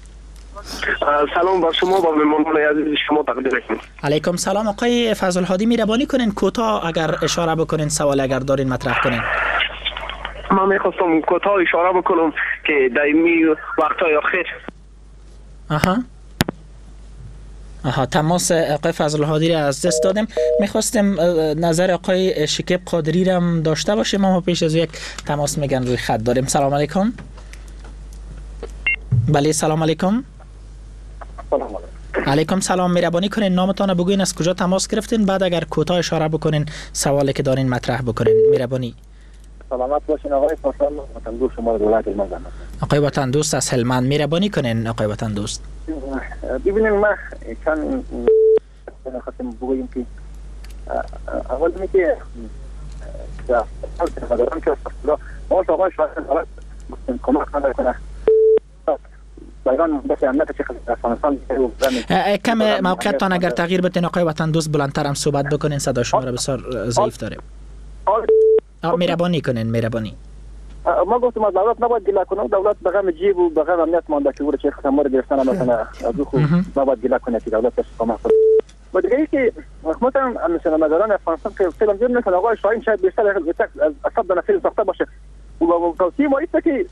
سلام بر شما با مهمانان عزیز شما تقدیم میکنم. علیکم سلام آقای فضل هادی، مهربانی کنین کوتاه اگر اشاره بکنین سوال اگر دارین مطرح کنین. من میخواستم کوتاه اشاره بکنم که در این وقت‌های آخر آها آها تماس آقای فضل هادی را از دست دادیم. میخواستیم نظر آقای شکیب قادری را هم داشته باشیم اما پیش از یک تماس میگن روی خط داریم. سلام علیکم. بله سلام علیکم. سلام علیکم. علیکم سلام، مهربانی کنین نامتان بگوین، از کجا تماس گرفتین، بعد اگر کوتاه اشاره بکنین سوالی که دارین مطرح بکنین. مهربانی. سلامت باشین آقای فاصل، وطن دوست شما رو ولایت هلمند. آقای وطن دوست از هلمند، مهربانی کنین آقای وطن دوست. ببینید ما چند خواستم بگویم که اول میگه در مدارم که اصلا ما آقای شاید کمک کنه بیان بس امنیت چه افغانستان کم موقعیتان اگر تغییر بدین آقای وطن دوست، بلندتر هم صحبت بکنین، صدا شما را بسیار ضعیف داره. مهربانی کنین مهربانی. ما گفتم از دولت نباید گله کنه، دولت به غم جیب و به غم امنیت مانده که چه خدمات گرفتن مثلا از خو نباید گله کنه که دولت کمک کنه. و دیگه اینکه مثلا مثلا مداران افغانستان که فیلم جور میکنه، آقای شاهین شاید بیشتر از صد تا فیلم ساخته باشه و توصیه ما است که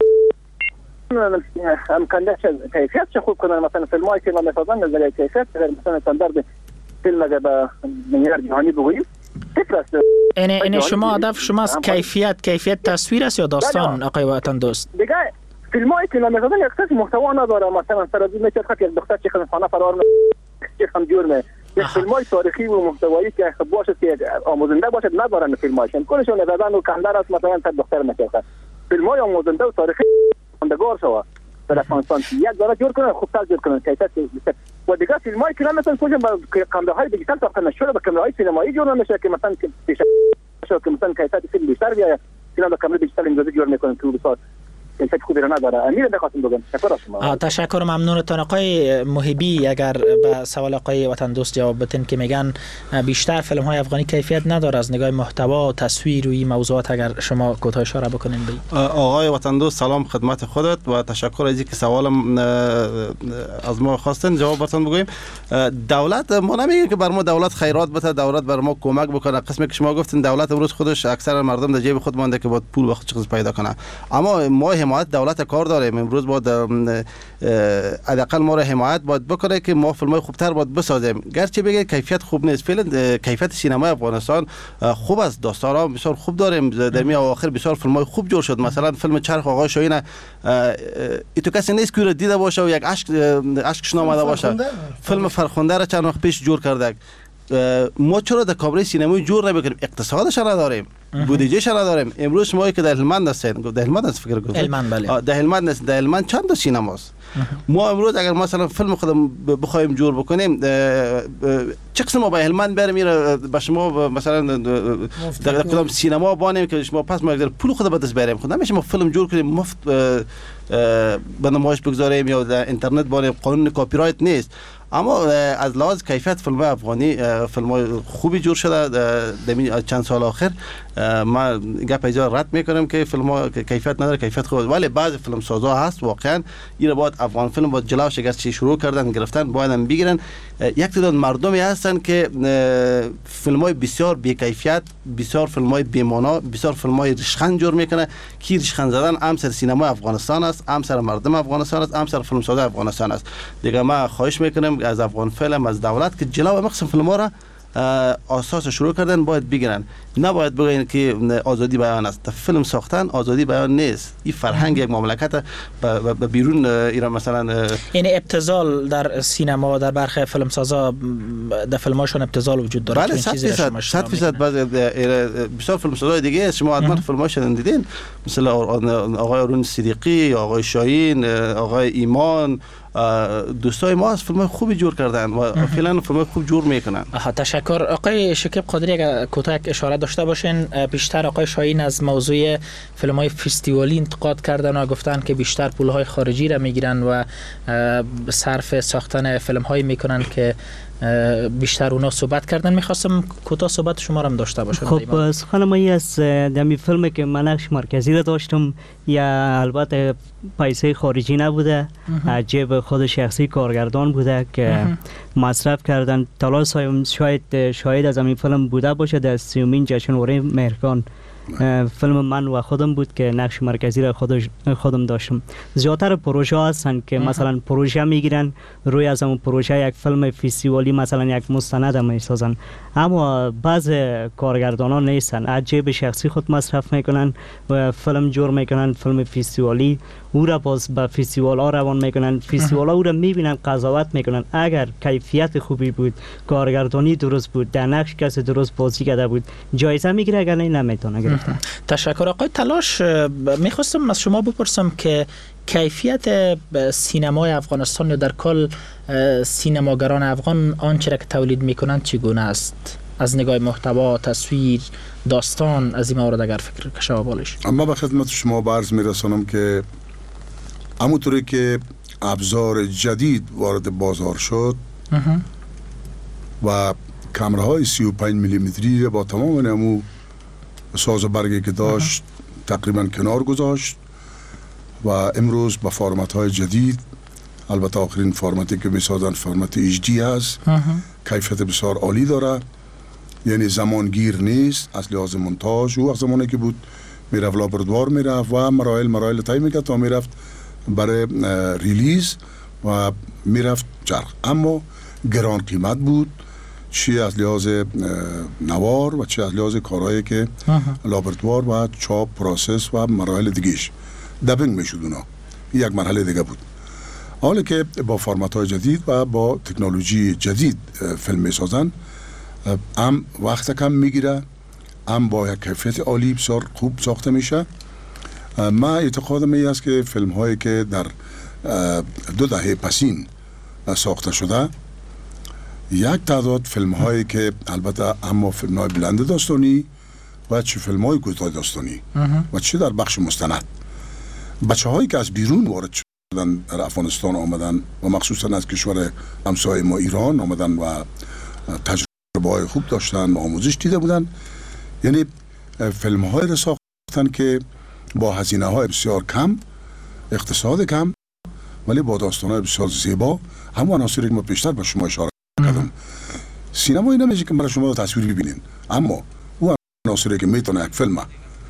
امکان داشت کیفیت چه خوب کنن، مثلا فیلمایی که ما میسازن نظریه کیفیت مثلا استاندارد فیلم به معیار جهانی بگوییم. این این شما هدف شما از کیفیت کیفیت تصویر است یا داستان آقای وطن دوست؟ دیگه فیلمایی که ما میسازن یک سری محتوا نداره، مثلا سرازی میشه که یک دختر چه خانه فرار میشه هم جور می یک فیلمای تاریخی و محتوایی که باشه که آموزنده باشه ندارن فیلماشون کلشون نزدن و کندر است، مثلا تا دختر میشه فیلمای آموزنده و تاریخی اندگار شوا در افغانستان یک داره جور کنن، خوب تر جور کنن کیفیت و دیگه فیلمایی که مثلا کجا با کامراهای دیجیتال ساخته نشده با کامراهای سینمایی جور نمیشه که مثلا پیش که مثلا کیفیت فیلم بیشتر بیاد، فیلم با کامرای دیجیتال امروزی جور میکنن تو بساط کیفیت خوبی را نداره. امیر بخواستم بگم تشکر از شما. تشکر ممنونتان. آقای محبی اگر به سوال آقای وطن دوست جواب بدین که میگن بیشتر فیلم های افغانی کیفیت نداره از نگاه محتوا و تصویر و این موضوعات، اگر شما کوتاه اشاره بکنین بی. آقای وطن دوست سلام خدمت خودت و تشکر از اینکه سوالم از ما خواستن جواب براتون بگویم. دولت ما نمیگه که بر ما دولت خیرات بده، دولت بر ما کمک بکنه. قسمی که شما گفتین دولت امروز خودش اکثر مردم در جیب خود مونده که با پول وقت چیز پیدا کنه، اما ما حمایت دولت کار داریم. امروز باید حداقل ما را حمایت باید بکنه که ما فیلمای خوبتر باید بسازیم، گرچه بگه کیفیت خوب نیست. فعلا کیفیت سینما افغانستان خوب است، داستانا بسیار خوب داریم، در می اواخر بسیار فیلمای خوب جور شد. مثلا فیلم چرخ آقای شاهین ایتو کسی نیست که دیده باشه و یک اشک اشکش نامده باشه. فیلم فرخنده را چند وقت پیش جور کرده. ما چرا در کامرای سینمایی جور نمیکنیم؟ اقتصادش نداریم، بودجهش نداریم. امروز شما که در هلمند هستین، در هلمند است فکر کنم هلمند بله در هلمند است، در هلمند چند تا سینماست. ما امروز اگر مثلا فیلم خودم بخوایم جور بکنیم چه قسم ما به هلمند بریم میره به شما مثلا در کدام سینما بانیم که شما پس ما اگر پول خود به دست بریم خود نمیشه ما فیلم جور کنیم مفت به نمایش بگذاریم یا در اینترنت بانیم، قانون کپی رایت نیست. اما از لحاظ کیفیت فیلم افغانی فیلم خوبی جور شده در چند سال آخر. ما گپ اینجا رد میکنم که فیلم ها کیفیت نداره، کیفیت خوب، ولی بعض فیلم سازا هست واقعا این باید افغان فیلم باید جلوش اگر چی شروع کردن گرفتن باید هم بگیرن. یک تعداد مردمی هستن که فیلم های بسیار بی کیفیت، بسیار فیلم های بی معنا، بسیار فیلم های ریشخند جور میکنه که ریشخند زدن هم سر سینما افغانستان است، هم سر مردم افغانستان است، هم سر فیلم سازا افغانستان است. دیگه ما خواهش میکنم از افغان فیلم از دولت که جلو مقسم فیلم ها را اساس شروع کردن باید بگیرن، نباید بگن که آزادی بیان است. فیلم ساختن آزادی بیان نیست. این فرهنگ یک مملکت به بیرون ایران مثلا این ابتذال در سینما در برخی فیلم سازا در فیلماشون ابتذال وجود داره. بله صد فیصد بسیار فیلم سازای دیگه شما حتما فیلماشون دیدین، مثل آقای ارون صدیقی، آقای شاهین، آقای ایمان، دوستای ما از فیلم خوبی جور کردن و فعلا فیلم خوب جور میکنن. تشکر. آقای شکیب قادری اگر کوتاه اشاره داشته باشین، بیشتر آقای شاهین از موضوع فیلم‌های فستیوالی انتقاد کردن و گفتن که بیشتر پول‌های خارجی را میگیرن و صرف ساختن فیلم‌هایی میکنن که بیشتر اونا صحبت کردن. میخواستم کوتاه صحبت شما را هم داشته باشم. خب سخن ما از دمی فیلمی که من نقش مرکزی را داشتم یا البته پیسه خارجی نبوده، جیب خود شخصی کارگردان بوده که مصرف کردن. طلال شاید شاید از همین فیلم بوده باشه در سیومین جشنواره مهرگان فیلم من و خودم بود که نقش مرکزی را خودش خودم داشتم. زیادتر پروژه هستن که مثلا پروژه میگیرن روی از اون پروژه یک فیلم فستیوالی مثلا یک مستند میسازن، اما بعض کارگردانان نیستن، از جیب شخصی خود مصرف میکنن و فیلم جور میکنن، فیلم فستیوالی او را باز به فستیوال ها روان میکنن، فستیوال ها او را میبینن، قضاوت میکنن. اگر کیفیت خوبی بود، کارگردانی درست بود، در نقش کسی درست بازی کرده بود، جایزه میگیره، اگر نه نمیتونه گرفتن. تشکر آقای تلاش. میخواستم از شما بپرسم که کیفیت سینمای افغانستان یا در کل سینماگران افغان آنچه را که تولید میکنند چگونه است؟ از نگاه محتوا، تصویر، داستان، از این موارد اگر فکر کشا بالش. اما به خدمت شما عرض میرسانم که همونطوری که ابزار جدید وارد بازار شد و کامراهای سی و پنج میلیمتری با تمام نمو ساز و برگی که داشت تقریبا کنار گذاشت و امروز با فرمت های جدید، البته آخرین فرمتی که میسازن فرمت اچ دی هست، کیفیت بسیار عالی داره، یعنی زمانگیر نیست از لحاظ مونتاژ. او وقت زمانی که بود میرفت لابرادوار میرفت و مراحل مراحل طی میکرد تا میرفت برای ریلیز و میرفت چرخ، اما گران قیمت بود، چی از لحاظ نوار و چی از لحاظ کارهایی که لابرادوار و چاپ پروسس و مراحل دیگهش دبینگ میشد. اونا یک مرحله دیگه بود. حالا که با فرمت های جدید و با تکنولوژی جدید فیلم میسازن، هم وقت کم میگیره، هم با یک کیفیت عالی بسیار خوب ساخته میشه. من اعتقادم این است که فیلم هایی که در دو دهه پسین ساخته شده، یک تعداد فیلم هایی که البته اما فیلم های بلند داستانی و چه فیلم های کوتاه داستانی و چه در بخش مستند، بچه هایی که از بیرون وارد شدن در افغانستان آمدن و مخصوصا از کشور همسایه ما ایران آمدن و تجربه های خوب داشتن و آموزش دیده بودن، یعنی فیلم های را ساختن که با هزینه های بسیار کم، اقتصاد کم، ولی با داستان های بسیار زیبا. همون عناصری که ما پیشتر به شما اشاره کردم، سینمایی نمیشه که برای شما تصویر ببینین، اما او عناصری که میتونه یک فیلم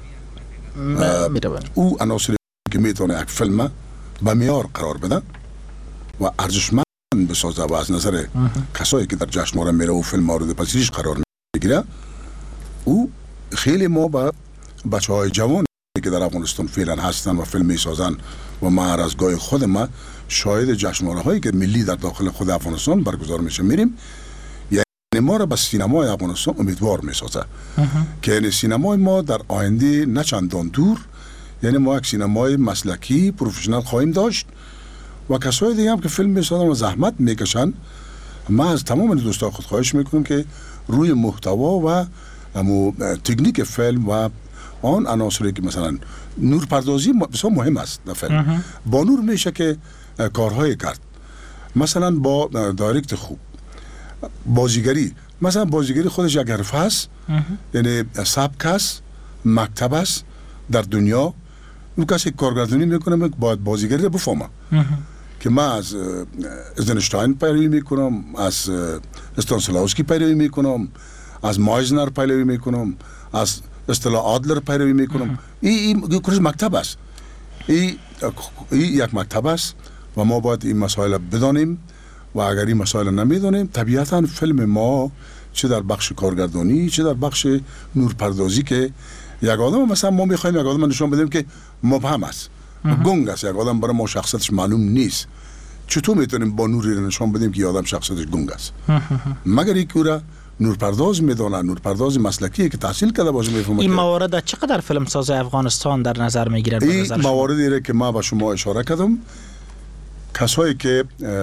او عناصری که میتونه یک فیلم به معیار قرار بده و ارزشمند بسازه و از نظر کسایی که در جشنواره میره و فیلم مورد پذیرش قرار میگیره، او خیلی ما با بچه های جوان که در افغانستان فعلا هستن و فیلم میسازن و ما از گاه خود ما شاهد جشنواره هایی که ملی در داخل خود افغانستان برگزار میشه میریم، یعنی ما را به سینمای افغانستان امیدوار میسازه که یعنی سینمای ما در آینده نه چندان دور، یعنی ما یک سینمای مسلکی پروفشنال خواهیم داشت و کسای دیگه هم که فیلم میسازن و زحمت میکشن. ما از تمام دوستان خود خواهش میکنم که روی محتوا و امو تکنیک فیلم و آن عناصری که مثلا نور پردازی بسیار مهم است در فیلم، با نور میشه که کارهای کرد، مثلا با دایرکت خوب، بازیگری، مثلا بازیگری خودش یک حرفه است، یعنی سبک است، مکتب است در دنیا. اون کسی کارگردانی میکنه باید بازیگری رو بفهمه که من از ازنشتاین پیروی میکنم، از استانسلاوسکی پیروی میکنم، از مایزنر پیروی میکنم، از اصطلاح آدلر پیروی میکنم. این این کورس مکتب است، این این یک مکتب است و ما باید این مسائل بدانیم و اگر این مسائل نمیدانیم طبیعتا فیلم ما چه در بخش کارگردانی چه در بخش نورپردازی که یک آدم مثلا ما میخوایم یک آدم نشون بدیم که مبهم است، گنگ است، یک آدم برای ما شخصیتش معلوم نیست، چطور میتونیم با نوری نشون بدیم که آدم شخصیتش گنگ است؟ مگر یک کورا نورپرداز میدونن، نورپرداز مسلکی که تحصیل کرده باشه میفهمه. این موارد چقدر فیلم ساز افغانستان در نظر میگیرن؟ این مواردی که ما با شما اشاره کردم، کسایی که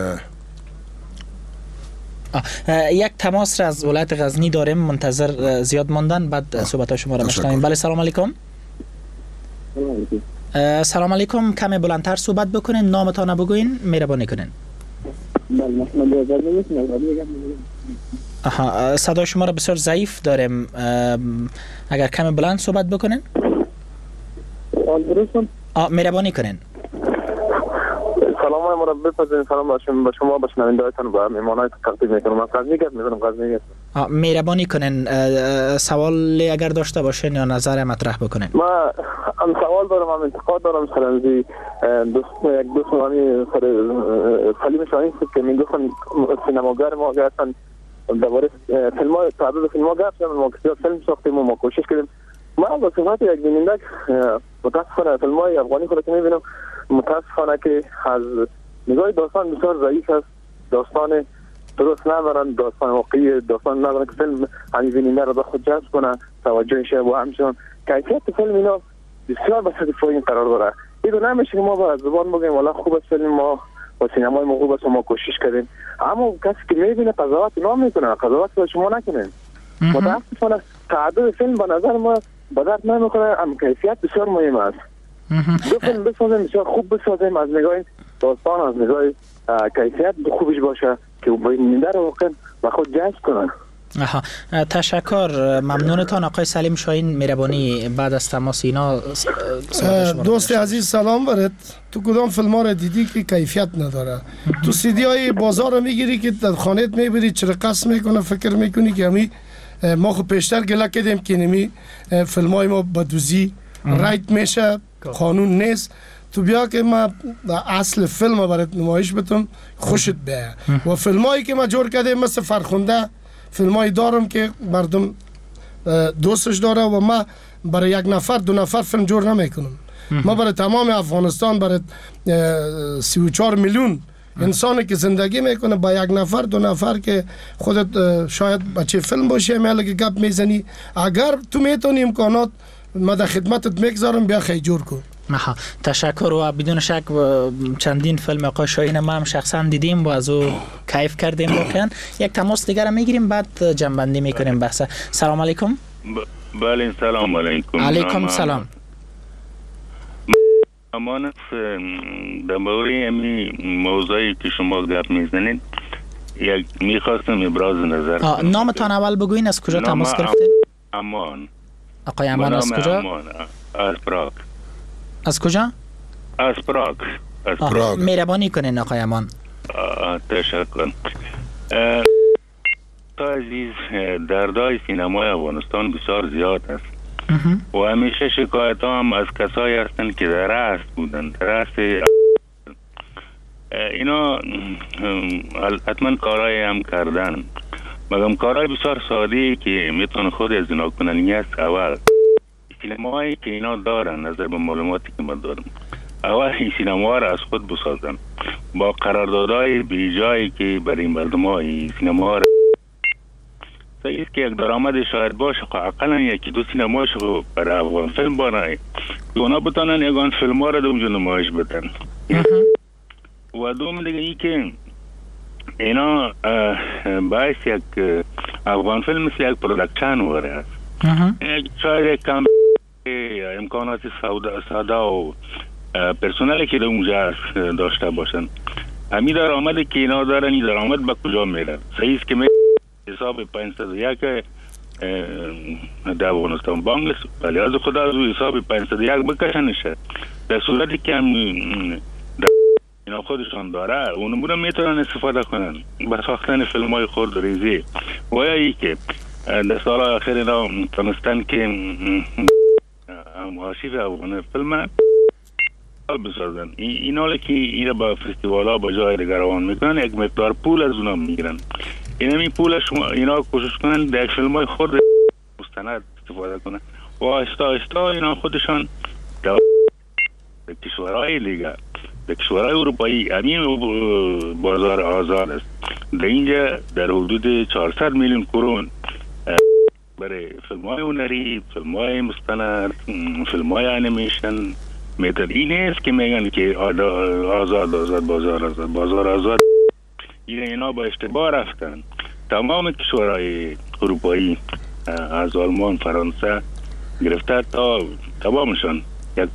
یک تماس را از ولایت غزنی داریم، منتظر زیاد ماندن، بعد صحبت شما را میشنویم. بله سلام علیکم. سلام علیکم، کمی بلندتر صحبت بکنین، نامتان بگوین، مهربانی کنین. آها، صدای شما را بسیار ضعیف داریم، اگر کمی بلند صحبت بکنین. آه مهربانی کنین. سلام ما را بپذیرید. سلام به شما، به شنونده‌هایتان و مهمانانتان تقدیم می‌کنم. از غزنی گپ می‌زنم. غزنی مهربانی کنین سوال اگر داشته باشین یا نظر مطرح بکنین. ما هم سوال دارم، هم انتقاد دارم سر از دوست یک دوست مانی سر سلیم شاهین که میگفتن سینماگر ما گفتن درباره فیلم‌های تعداد فیلم‌ها گفت ما که فیلم ساختیم و ما کوشش کردیم. ما با صفت یک بیننده متاسفانه فیلم‌های افغانی خود که می‌بینم متاسفانه که از نگاه داستان بسیار ضعیف است. داستان درست ندارن، داستان واقعی داستان ندارن که فیلم همین بیننده را به خود جذب کنه، توجهش و همچنان کیفیت فیلم اینا بسیار به سطح پایین قرار داره. اینو نمیشه که ما با زبان بگیم والا خوب است فیلم ما با سینمای ما خوب است ما کوشش کردیم، اما کسی که میبینه قضاوت اینا میکنه، قضاوت به شما نکنین. متاسفانه تعداد فیلم به نظر ما به درد نمیخوره، اما کیفیت بسیار مهم است. دو فیلم بسازیم بسیار خوب بسازیم از نگاه داستان، از نگاه کیفیت خوبش باشه که بیننده رو واقعا به خود جذب کنن. آها، تشکر، ممنونتان آقای سلیم شاهین مهربانی. بعد از تماس اینا دوست عزیز سلام برات. تو کدام فیلم ها رو دیدی که کیفیت نداره؟ تو سیدی های بازار رو میگیری که در خانت میبری چرا قصد میکنه، فکر میکنی که همی ما خود پیشتر گله کردیم که نمی فیلم های ما بدوزی رایت میشه، قانون نیست. تو بیا که ما اصل فیلم برات نمایش بتم خوشت بیه. و فیلم هایی که ما جور کرده مثل فرخنده فیلم هایی دارم که مردم دوستش داره و ما برای یک نفر دو نفر فیلم جور نمیکنم. ما برای تمام افغانستان، برای سی و چهار میلیون انسانی که زندگی میکنه با یک نفر دو نفر که خودت شاید بچه فیلم باشه میاله که گپ میزنی، اگر تو میتونی امکانات ما در خدمتت میگذارم بیا خیلی جور کن. مها تشکر. و بدون شک چندین فیلم آقای شاهین ما هم شخصا دیدیم و از او کیف کردیم. واقعا یک تماس دیگر میگیریم بعد جنبندی میکنیم بحث. سلام علیکم. بله سلام علیکم. علیکم سلام. امان در مورد امی موضوعی که شما گپ میزنید یک میخواستم ابراز نظر. نامتان اول بگوین، از کجا تماس گرفتید؟ امان. آقای امان از کجا؟ امان از پراگ. از کجا؟ از پراگ. از پراگ. مهربانی کنین آقای امان. تشکر. تا عزیز دردای سینمای افغانستان بسیار زیاد است و همیشه شکایت ها هم از کسایی هستند که در رأس بودن، در رأس اینا حتما کارهای هم کردن، مگم کارهای بسیار ساده که میتونه خود از اینا کنن. است اول سینمایی که اینا دارن، نظر به معلوماتی که من دارم، اول این سینما را از خود بسازن با قراردادهای بیجایی که برای مردم ها این سینما را سعیست که یک درآمد شاید باشه، اقلا یکی دو سینمایش رو برای افغان فیلم بانایی که اونا بتانن یکان فیلم ها را دومجا نمایش بدن. و دوم دیگه ای که اینا باعث یک افغان فیلم مثل یک پرودکشن واره است. شاید کم امکانات ساده و پرسونلی که اونجا داشته باشن، همی درآمدی که اینا دارن این درآمد به کجا میرن؟ صحیح است که می حساب پانصد و یک در افغانستان بانک است، ولی از خدا از حساب پانصد و یک بکشنشه. در صورتی که هم اینا خودشان داره اونو بودن میتونن استفاده کنن به ساختن فیلم های خود ریزی و یا ای که در سال آخر اینا تونستن که آرشیو افغان فیلم بسازن. اینا که اینا با فستیوال ها با جای دیگر روان میکنن، یک مقدار پول از اونا میگیرن. اینا می پول شما اینا کوشش کنن در فیلم های خود مستند استفاده کنن و آهسته آهسته اینا خودشان در کشورهای دیگه، در کشورهای اروپایی همین بازار آزاد است. در اینجا در حدود چهارصد میلیون کرون برای فیلم های هنری، فیلم های مستند، فیلم های انیمیشن میتر. این نیست که میگن که آزاد آزاد بازار آزاد بازار آزاد. این اینا با اشتباه رفتن. تمام کشورهای اروپایی از آلمان، فرانسه گرفته تا تمامشان یک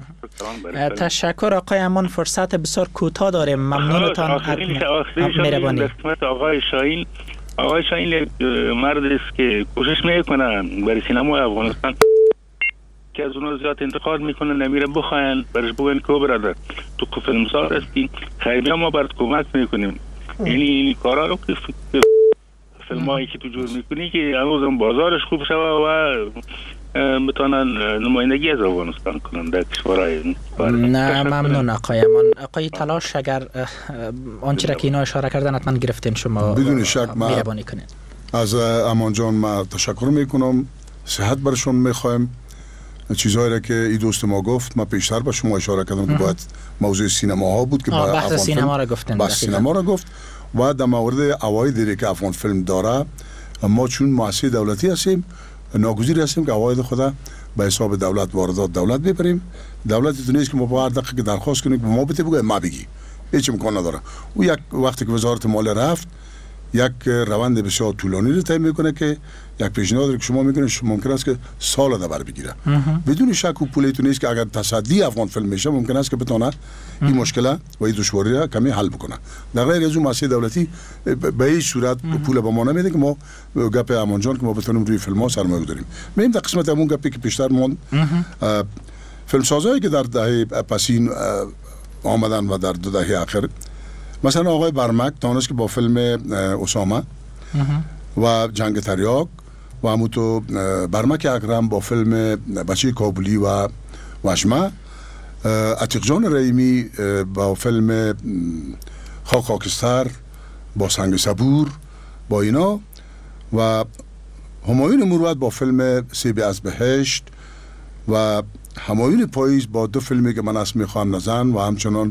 تشکر آقای امان. فرصت بسیار کوتاه داریم. ممنونتان. مهربانی. قسمت آقای شاهین آقای شاهین مرد است که کوشش میکنه برای سینما افغانستان که از اونها زیاد انتقاد میکنن نمیره بخواین برش بگن که برادر تو که فیلمساز هستی خیلی ما برات کمک میکنیم. یعنی این کارا رو که فیلمایی که تو جور میکنی که هنوز بازارش خوب شوه و بتونن نمایندگی از افغانستان کنن در کشورهای. نه ممنون آقای امان. آقای تلاش اگر آنچه را که اینا اشاره کردن حتما گرفتین شما بدون شک مهربانی کنید. از امان جان ما تشکر میکنم، صحت برشون میخوایم. چیزهایی را که این دوست ما گفت ما پیشتر به شما اشاره کردم که باید موضوع سینما ها بود که بحث سینما را گفتن، بحث سینما را گفت و در مورد عواید که افغان فیلم داره ما چون مؤسسه دولتی هستیم ناگزیر هستیم که عواید خدا به حساب دولت واردات دولت ببریم. دولت تو نیست که ما با هر دقیقه که درخواست کنیم ما بده بگه ما بگی هیچ امکان نداره. او یک وقتی که وزارت مالیه رفت یک روند بسیار طولانی رو طی میکنه که یک پیشنهاد که شما میکنید ممکن است که سال در بر بگیره. بدون شک و پولیتون نیست که اگر تصدی افغان فیلم میشه ممکن است که بتونه این مشکل و این دشواری را کمی حل بکنه. در غیر از اون مؤسسه دولتی به این صورت پول به ما نمیده که ما گپ امان جان که ما بتونیم روی فیلم ها سرمایه گذاریم. میگیم در قسمت همون گپی که پیشتر مون فیلم سازایی که در دهه پسین آمدن و در دو دهه اخیر مثلا آقای برمک تانست که با فیلم اسامه و جنگ تریاک و همونطور برمک اکرم با فیلم بچه کابلی و وشمه، عتیق جان رحیمی با فیلم خاک خاکستر با سنگ صبور با اینا و همایون مروت با فیلم سیب از بهشت و همایون پاییز با دو فیلمی که من اسم میخوام نزن و همچنان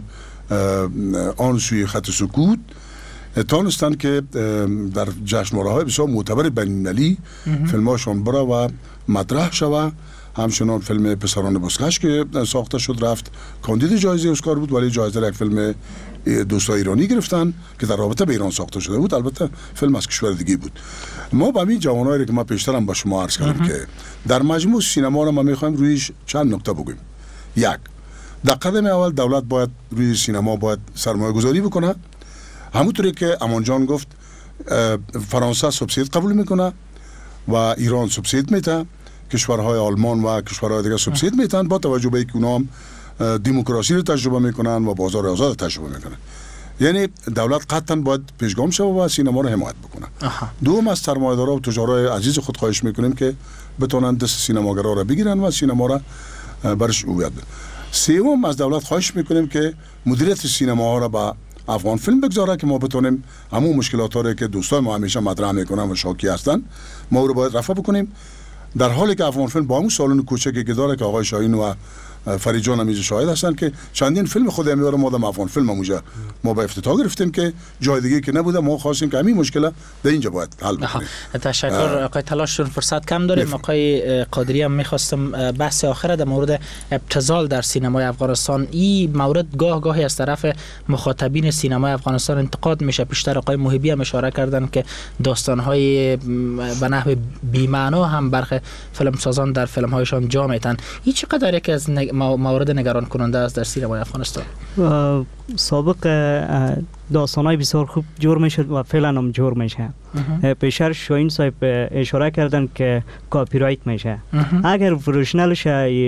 آن سوی خط سکوت تانستن که در جشنواره های بسیار معتبر بین‌المللی فیلماشون بره و مطرح شوه. همچنان فیلم پسران بسکش که ساخته شد رفت کاندید جایزه اسکار بود ولی جایزه یک فیلم دوستای ایرانی گرفتن که در رابطه به ایران ساخته شده بود، البته فیلم از کشور دیگه بود. ما با همین جوانایی که ما پیشترم با شما عرض کردم که در مجموع سینما رو ما میخوایم رویش چند نکته بگیم. یک، در قدم اول دولت باید روی سینما باید سرمایه گذاری بکنه. همونطوری که امان جان گفت فرانسه سوبسید قبول میکنه و ایران سوبسید میده، کشورهای آلمان و کشورهای دیگه سوبسید میتن با توجه به اینکه اونا هم دموکراسی رو تجربه میکنن و بازار آزاد تجربه میکنن. یعنی دولت قطعا باید پیشگام شه و سینما رو حمایت بکنه. دوم از سرمایه‌دارا و تجارای عزیز خود خواهش میکنیم که بتونن دست سینماگرا رو بگیرن و سینما رو برش اوید. سوم از دولت خواهش میکنیم که مدیریت سینما ها رو با افغان فیلم بگذاره که ما بتونیم همون مشکلات رو که دوستان ما همیشه مطرح میکنن و شاکی هستن ما رو باید رفع بکنیم. در حالی که افغان فیلم با همون سالن کوچکی که داره که آقای شاهین و فرید جان هم شاهد هستن که چندین فیلم خود امیار ما در افغان فیلم همونجا ما با افتتاح گرفتیم که جای دیگه که نبوده ما خواستیم که همین مشکل در اینجا باید حل بکنیم. تشکر آقای تلاششون. فرصت کم داریم. آقای قادری هم میخواستم بحث آخر در مورد ابتذال در سینمای افغانستان. این مورد گاه گاهی از طرف مخاطبین سینمای افغانستان انتقاد میشه. پیشتر آقای محبی هم اشاره کردن که داستان‌های به نحو بی‌معنا هم برخی فیلمسازان در فیلم‌هایشان جا میتن. این چقدر که از مورد نگران کننده است در سینمای افغانستان؟ سابق داستان‌های بسیار خوب جور میشد و فعلا هم جور میشه. پیشتر شاهین صاحب اشاره کردن که کاپی رایت میشه. اگر فروشنلش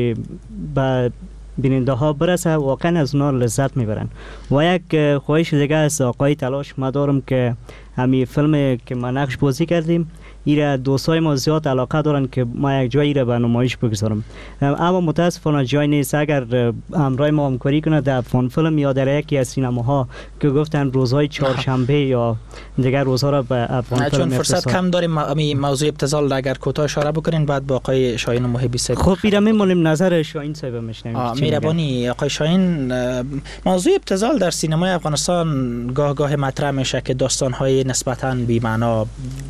به بیننده ها برسه واقعا از اونا لذت میبرن. و یک خواهش دیگه از آقای تلاش ما دارم که همین فیلم که ما نقش بازی کردیم ایره دوستای ما زیاد علاقه دارن که ما یک جایی را به نمایش بگذارم، اما متاسفانه جای نیست. اگر همراه ما همکاری کنه در افغان فیلم یا در یکی از سینماها که گفتن روزهای چهارشنبه یا دیگر روزها را به افغان فیلم چون فرصت کم داریم همین موضوع ابتذال اگر کوتاه اشاره بکنین بعد با آقای شاهین و محبی صاحب. خب میرم میمونیم نظر شاهین صاحب میشنویم. مهربانی آقای شاهین، موضوع ابتذال در سینمای افغانستان گاه گاه مطرح میشه که داستان‌های نسبتاً بی‌معنا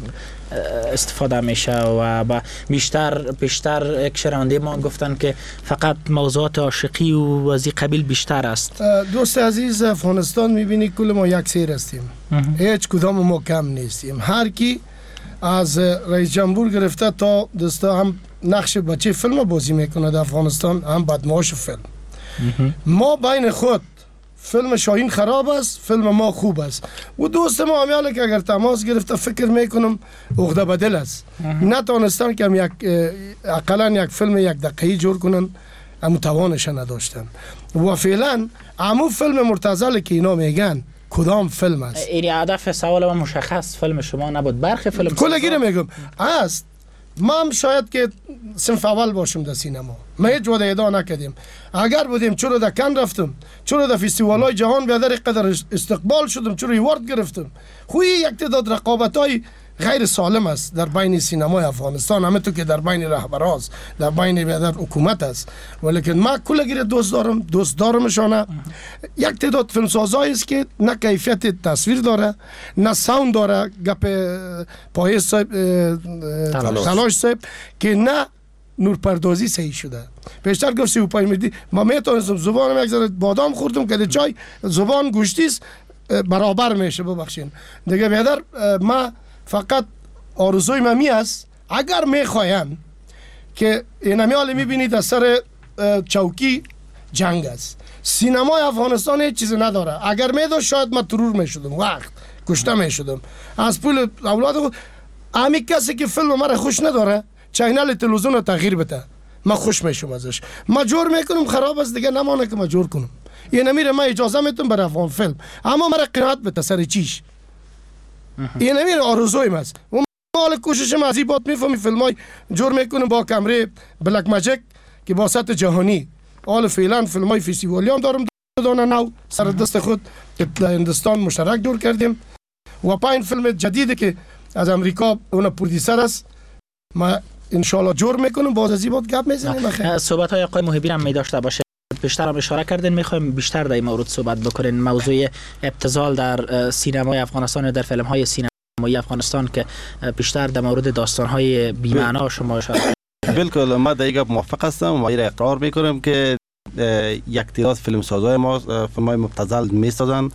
استفاده میشه و بیشتر بیشتر یک شنونده ما گفتن که فقط موضوعات عاشقی و وزی قبیل بیشتر است. دوست عزیز، افغانستان میبینی کل ما یک سیر هستیم، هیچ کدام ما کم نیستیم. هر کی از رئیس جمهور گرفته تا دوستا هم نقش بچه فیلم بازی میکنه در افغانستان، هم بدمعاش فیلم. ما بین خود فیلم شاهین خراب است، فیلم ما خوب است. و دوست ما همیاله که اگر تماس گرفته فکر میکنم عقده بدل است، نتونستن که هم یک اقلا یک فیلم یک دقیقی جور کنن، امو توانش نداشتن. و فعلا امو فیلم مرتضی که اینا میگن کدام فیلم است؟ این هدف سوال ما مشخص، فیلم شما نبود، برخی فیلم کلگی میگم است. ما هم شاید که صنف اول باشم در سینما، ما هیچ وقت ادعا نکردیم. اگر بودیم چرا در کن رفتم، چرا در فستیوال‌های جهان به در قدر استقبال شدم، چرا ایوارد گرفتم. خوی یک تعداد رقابت‌های غیر سالم است در بین سینمای افغانستان، همه تو که در بین رهبراست، در بین در حکومت است. ولیکن ما کلگی دوست دارم، دوست دارمشانه. یک تعداد فیلمسازایی است که نه کیفیت تصویر داره، نه ساوند داره، گپ پایه صاحب تلاش صاحب که نه نورپردازی صحیح شده. پیشتر گفت سی و پنج میدی ما میتونستم زبانم یک ذره بادام خوردم که چای زبان گوشتیست برابر میشه. ببخشین دیگه بیادر، ما فقط آرزوی من می است اگر میخواین که اینمی حالی میبینید از سر چوکی جنگ است. سینمای افغانستان هیچ چیزی نداره. اگر میداشت شاید من ترور میشدم، وقت کشته میشدم از پول اولاد خود. امی کسی که فیلم مرا خوش نداره چینل تلویزیون رو تغییر بده، من خوش میشم ازش. ما جور میکنم خراب است دیگه، نمانه که ما جور کنم. این میره من اجازه میتونم برای افغان فیلم، اما مرا قناعت بده سر چیش. این میره آرزویم است. و مال کوششم از این بات میفهمی فیلمای جور میکنم با کمره بلک ماجیک که با سطح جهانی. حال فعلا فیلمای فستیوالی هم دارم دانه نو سر دست خود در هندوستان مشترک دور کردیم. و پایین فیلم جدیدی که از امریکا اون پرودیسر است، ما انشالله جور میکنم باز از این بات گپ میزنیم. صحبت های آقای محبی هم می داشته باشه. بیشتر هم اشاره کردین، میخوایم بیشتر در این مورد صحبت بکنین. موضوع ابتذال در سینمای افغانستان و در فیلم های سینمایی افغانستان که بیشتر در مورد داستان های بی‌معنا شما اشاره کردین. بالکل ما در این موافق هستم و این اقرار میکنم که یک تعداد فیلم سازای ما فیلم های مبتذل میسازن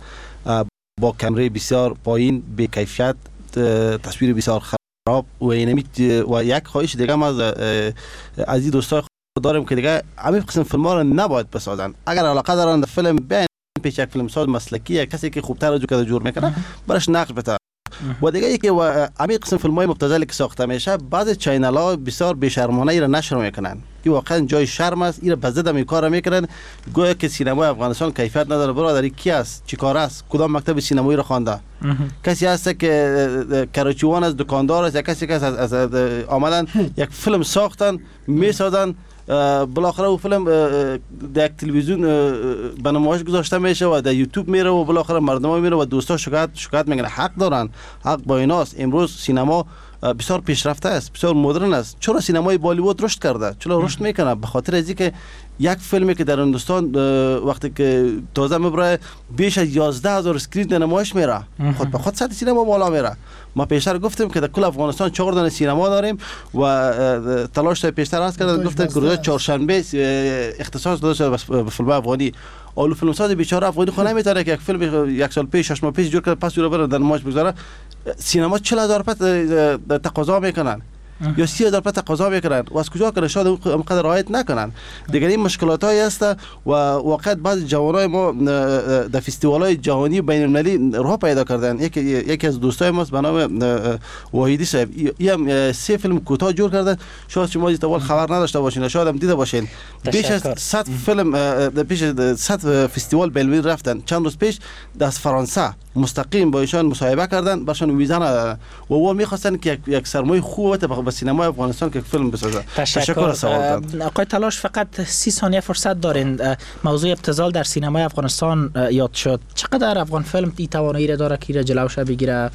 با کمره بسیار پایین، بی کیفیت، تصویر بسیار خراب. و اینمی و یک خواهش دیگه ما از عزیز دوستای دارم که دیگه همین قسم فیلم ها رو نباید بسازن. اگر علاقه دارن در فیلم بین پیش یک فیلم ساز مسلکی یا کسی که خوبتر رو جو جور میکنه برش نقش بده. و دیگه یکی و همین قسم فیلم های مبتذلی که ساخته میشه بعض چینل ها بسیار بی‌شرمانه ای را نشر میکنن. این واقعا جای شرم است. این به ضد این کارا میکنن، گویا که سینمای افغانستان کیفیت نداره. برادری کی است؟ چیکار است؟ کدام مکتب سینمایی را خوانده؟ کسی هست که کراچیوان از دکاندار است یا کسی که از آمدن یک فیلم ساختن میسازن، بالاخره او فیلم در یک تلویزیون به نمایش گذاشته میشه و در یوتیوب میره و بالاخره مردم ها میره و دوستا شکایت شکایت میگن. حق دارن، حق با ایناست. امروز سینما بسیار پیشرفته است، بسیار مدرن است. چرا سینمای بالیوود رشد کرده؟ چرا رشد میکنه؟ به خاطر از اینکه یک فیلمی که در هندوستان وقتی که تازه میبره بیش از یازده هزار اسکرین در نمایش میره، خود به خود سطح سینما بالا میره. ما پیشتر گفتیم که در کل افغانستان چهار دانه سینما داریم و تلاش پیشتر است که گفته که روز چهارشنبه اختصاص داده شده به فیلم افغانی. اولو فیلمساز بیچاره افغانی خو نمیتونه که یک فیلم یک سال پیش شش ماه پیش جور کرده پس رو بره در نمایش بگذاره. سینما چهل هزار پت تقاضا میکنن یا سی هزار پت تقاضا میکنن و از کجا کنه شاید اونقدر رعایت نکنن. دیگر این مشکلات هایی است و واقعا بعضی جوانای ما در فستیوال‌های جهانی بین المللی راه پیدا کردن. یکی یکی از دوستای ما به نام واحدی صاحب این سه فیلم کوتاه جور کردن. شاید شما از اول خبر نداشته باشین، شاید هم دیده باشین. بیش از صد فیلم پیش صد فستیوال بین المللی رفتن. چند روز پیش در فرانسه مستقیم با ایشان مصاحبه کردن، برشان ویزا ندادن و او می‌خواستن که یک سرمایه خوب به سینمای افغانستان که فیلم بسازه. تشکر. تشکر. آقای تلاش فقط سی ثانیه فرصت دارین. موضوع ابتذال در سینمای افغانستان یاد شد. چقدر افغان فیلم این توانایی را داره که جلوش بگیره؟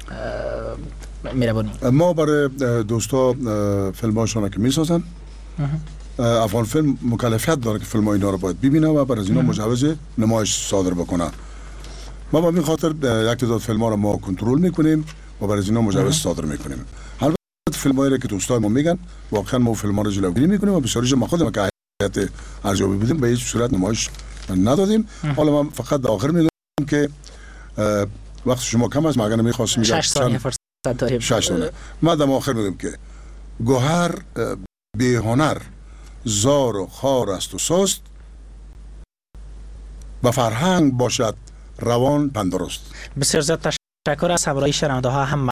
میربونی ما برای دوستا فیلماشون که میسازن افغان فیلم مکلفیت داره که فیلم اینا رو باید ببینه و برای اینا مجوز نمایش صادر بکنه. ما به این خاطر یک تعداد فیلم ها رو ما کنترل میکنیم و برای اینا مجوز صادر میکنیم. البته فیلم هایی که دوستای ما میگن واقعا ما فیلم ها رو جلوگیری میکنیم و بسیاریش ما خودم که هیئت ارزیابی بودیم به هیچ صورت نمایش ندادیم. حالا من فقط در آخر میگم که وقت شما کم است، ما اگر نمیخواستیم میگم شش ثانیه فرصت داریم. شش ثانیه. ما در آخر میگم که گوهر بی هنر زار و خار است و سست، و فرهنگ باشد روان تندرست. بسیار زیاد تشکر از همراهی شنونده ها. هم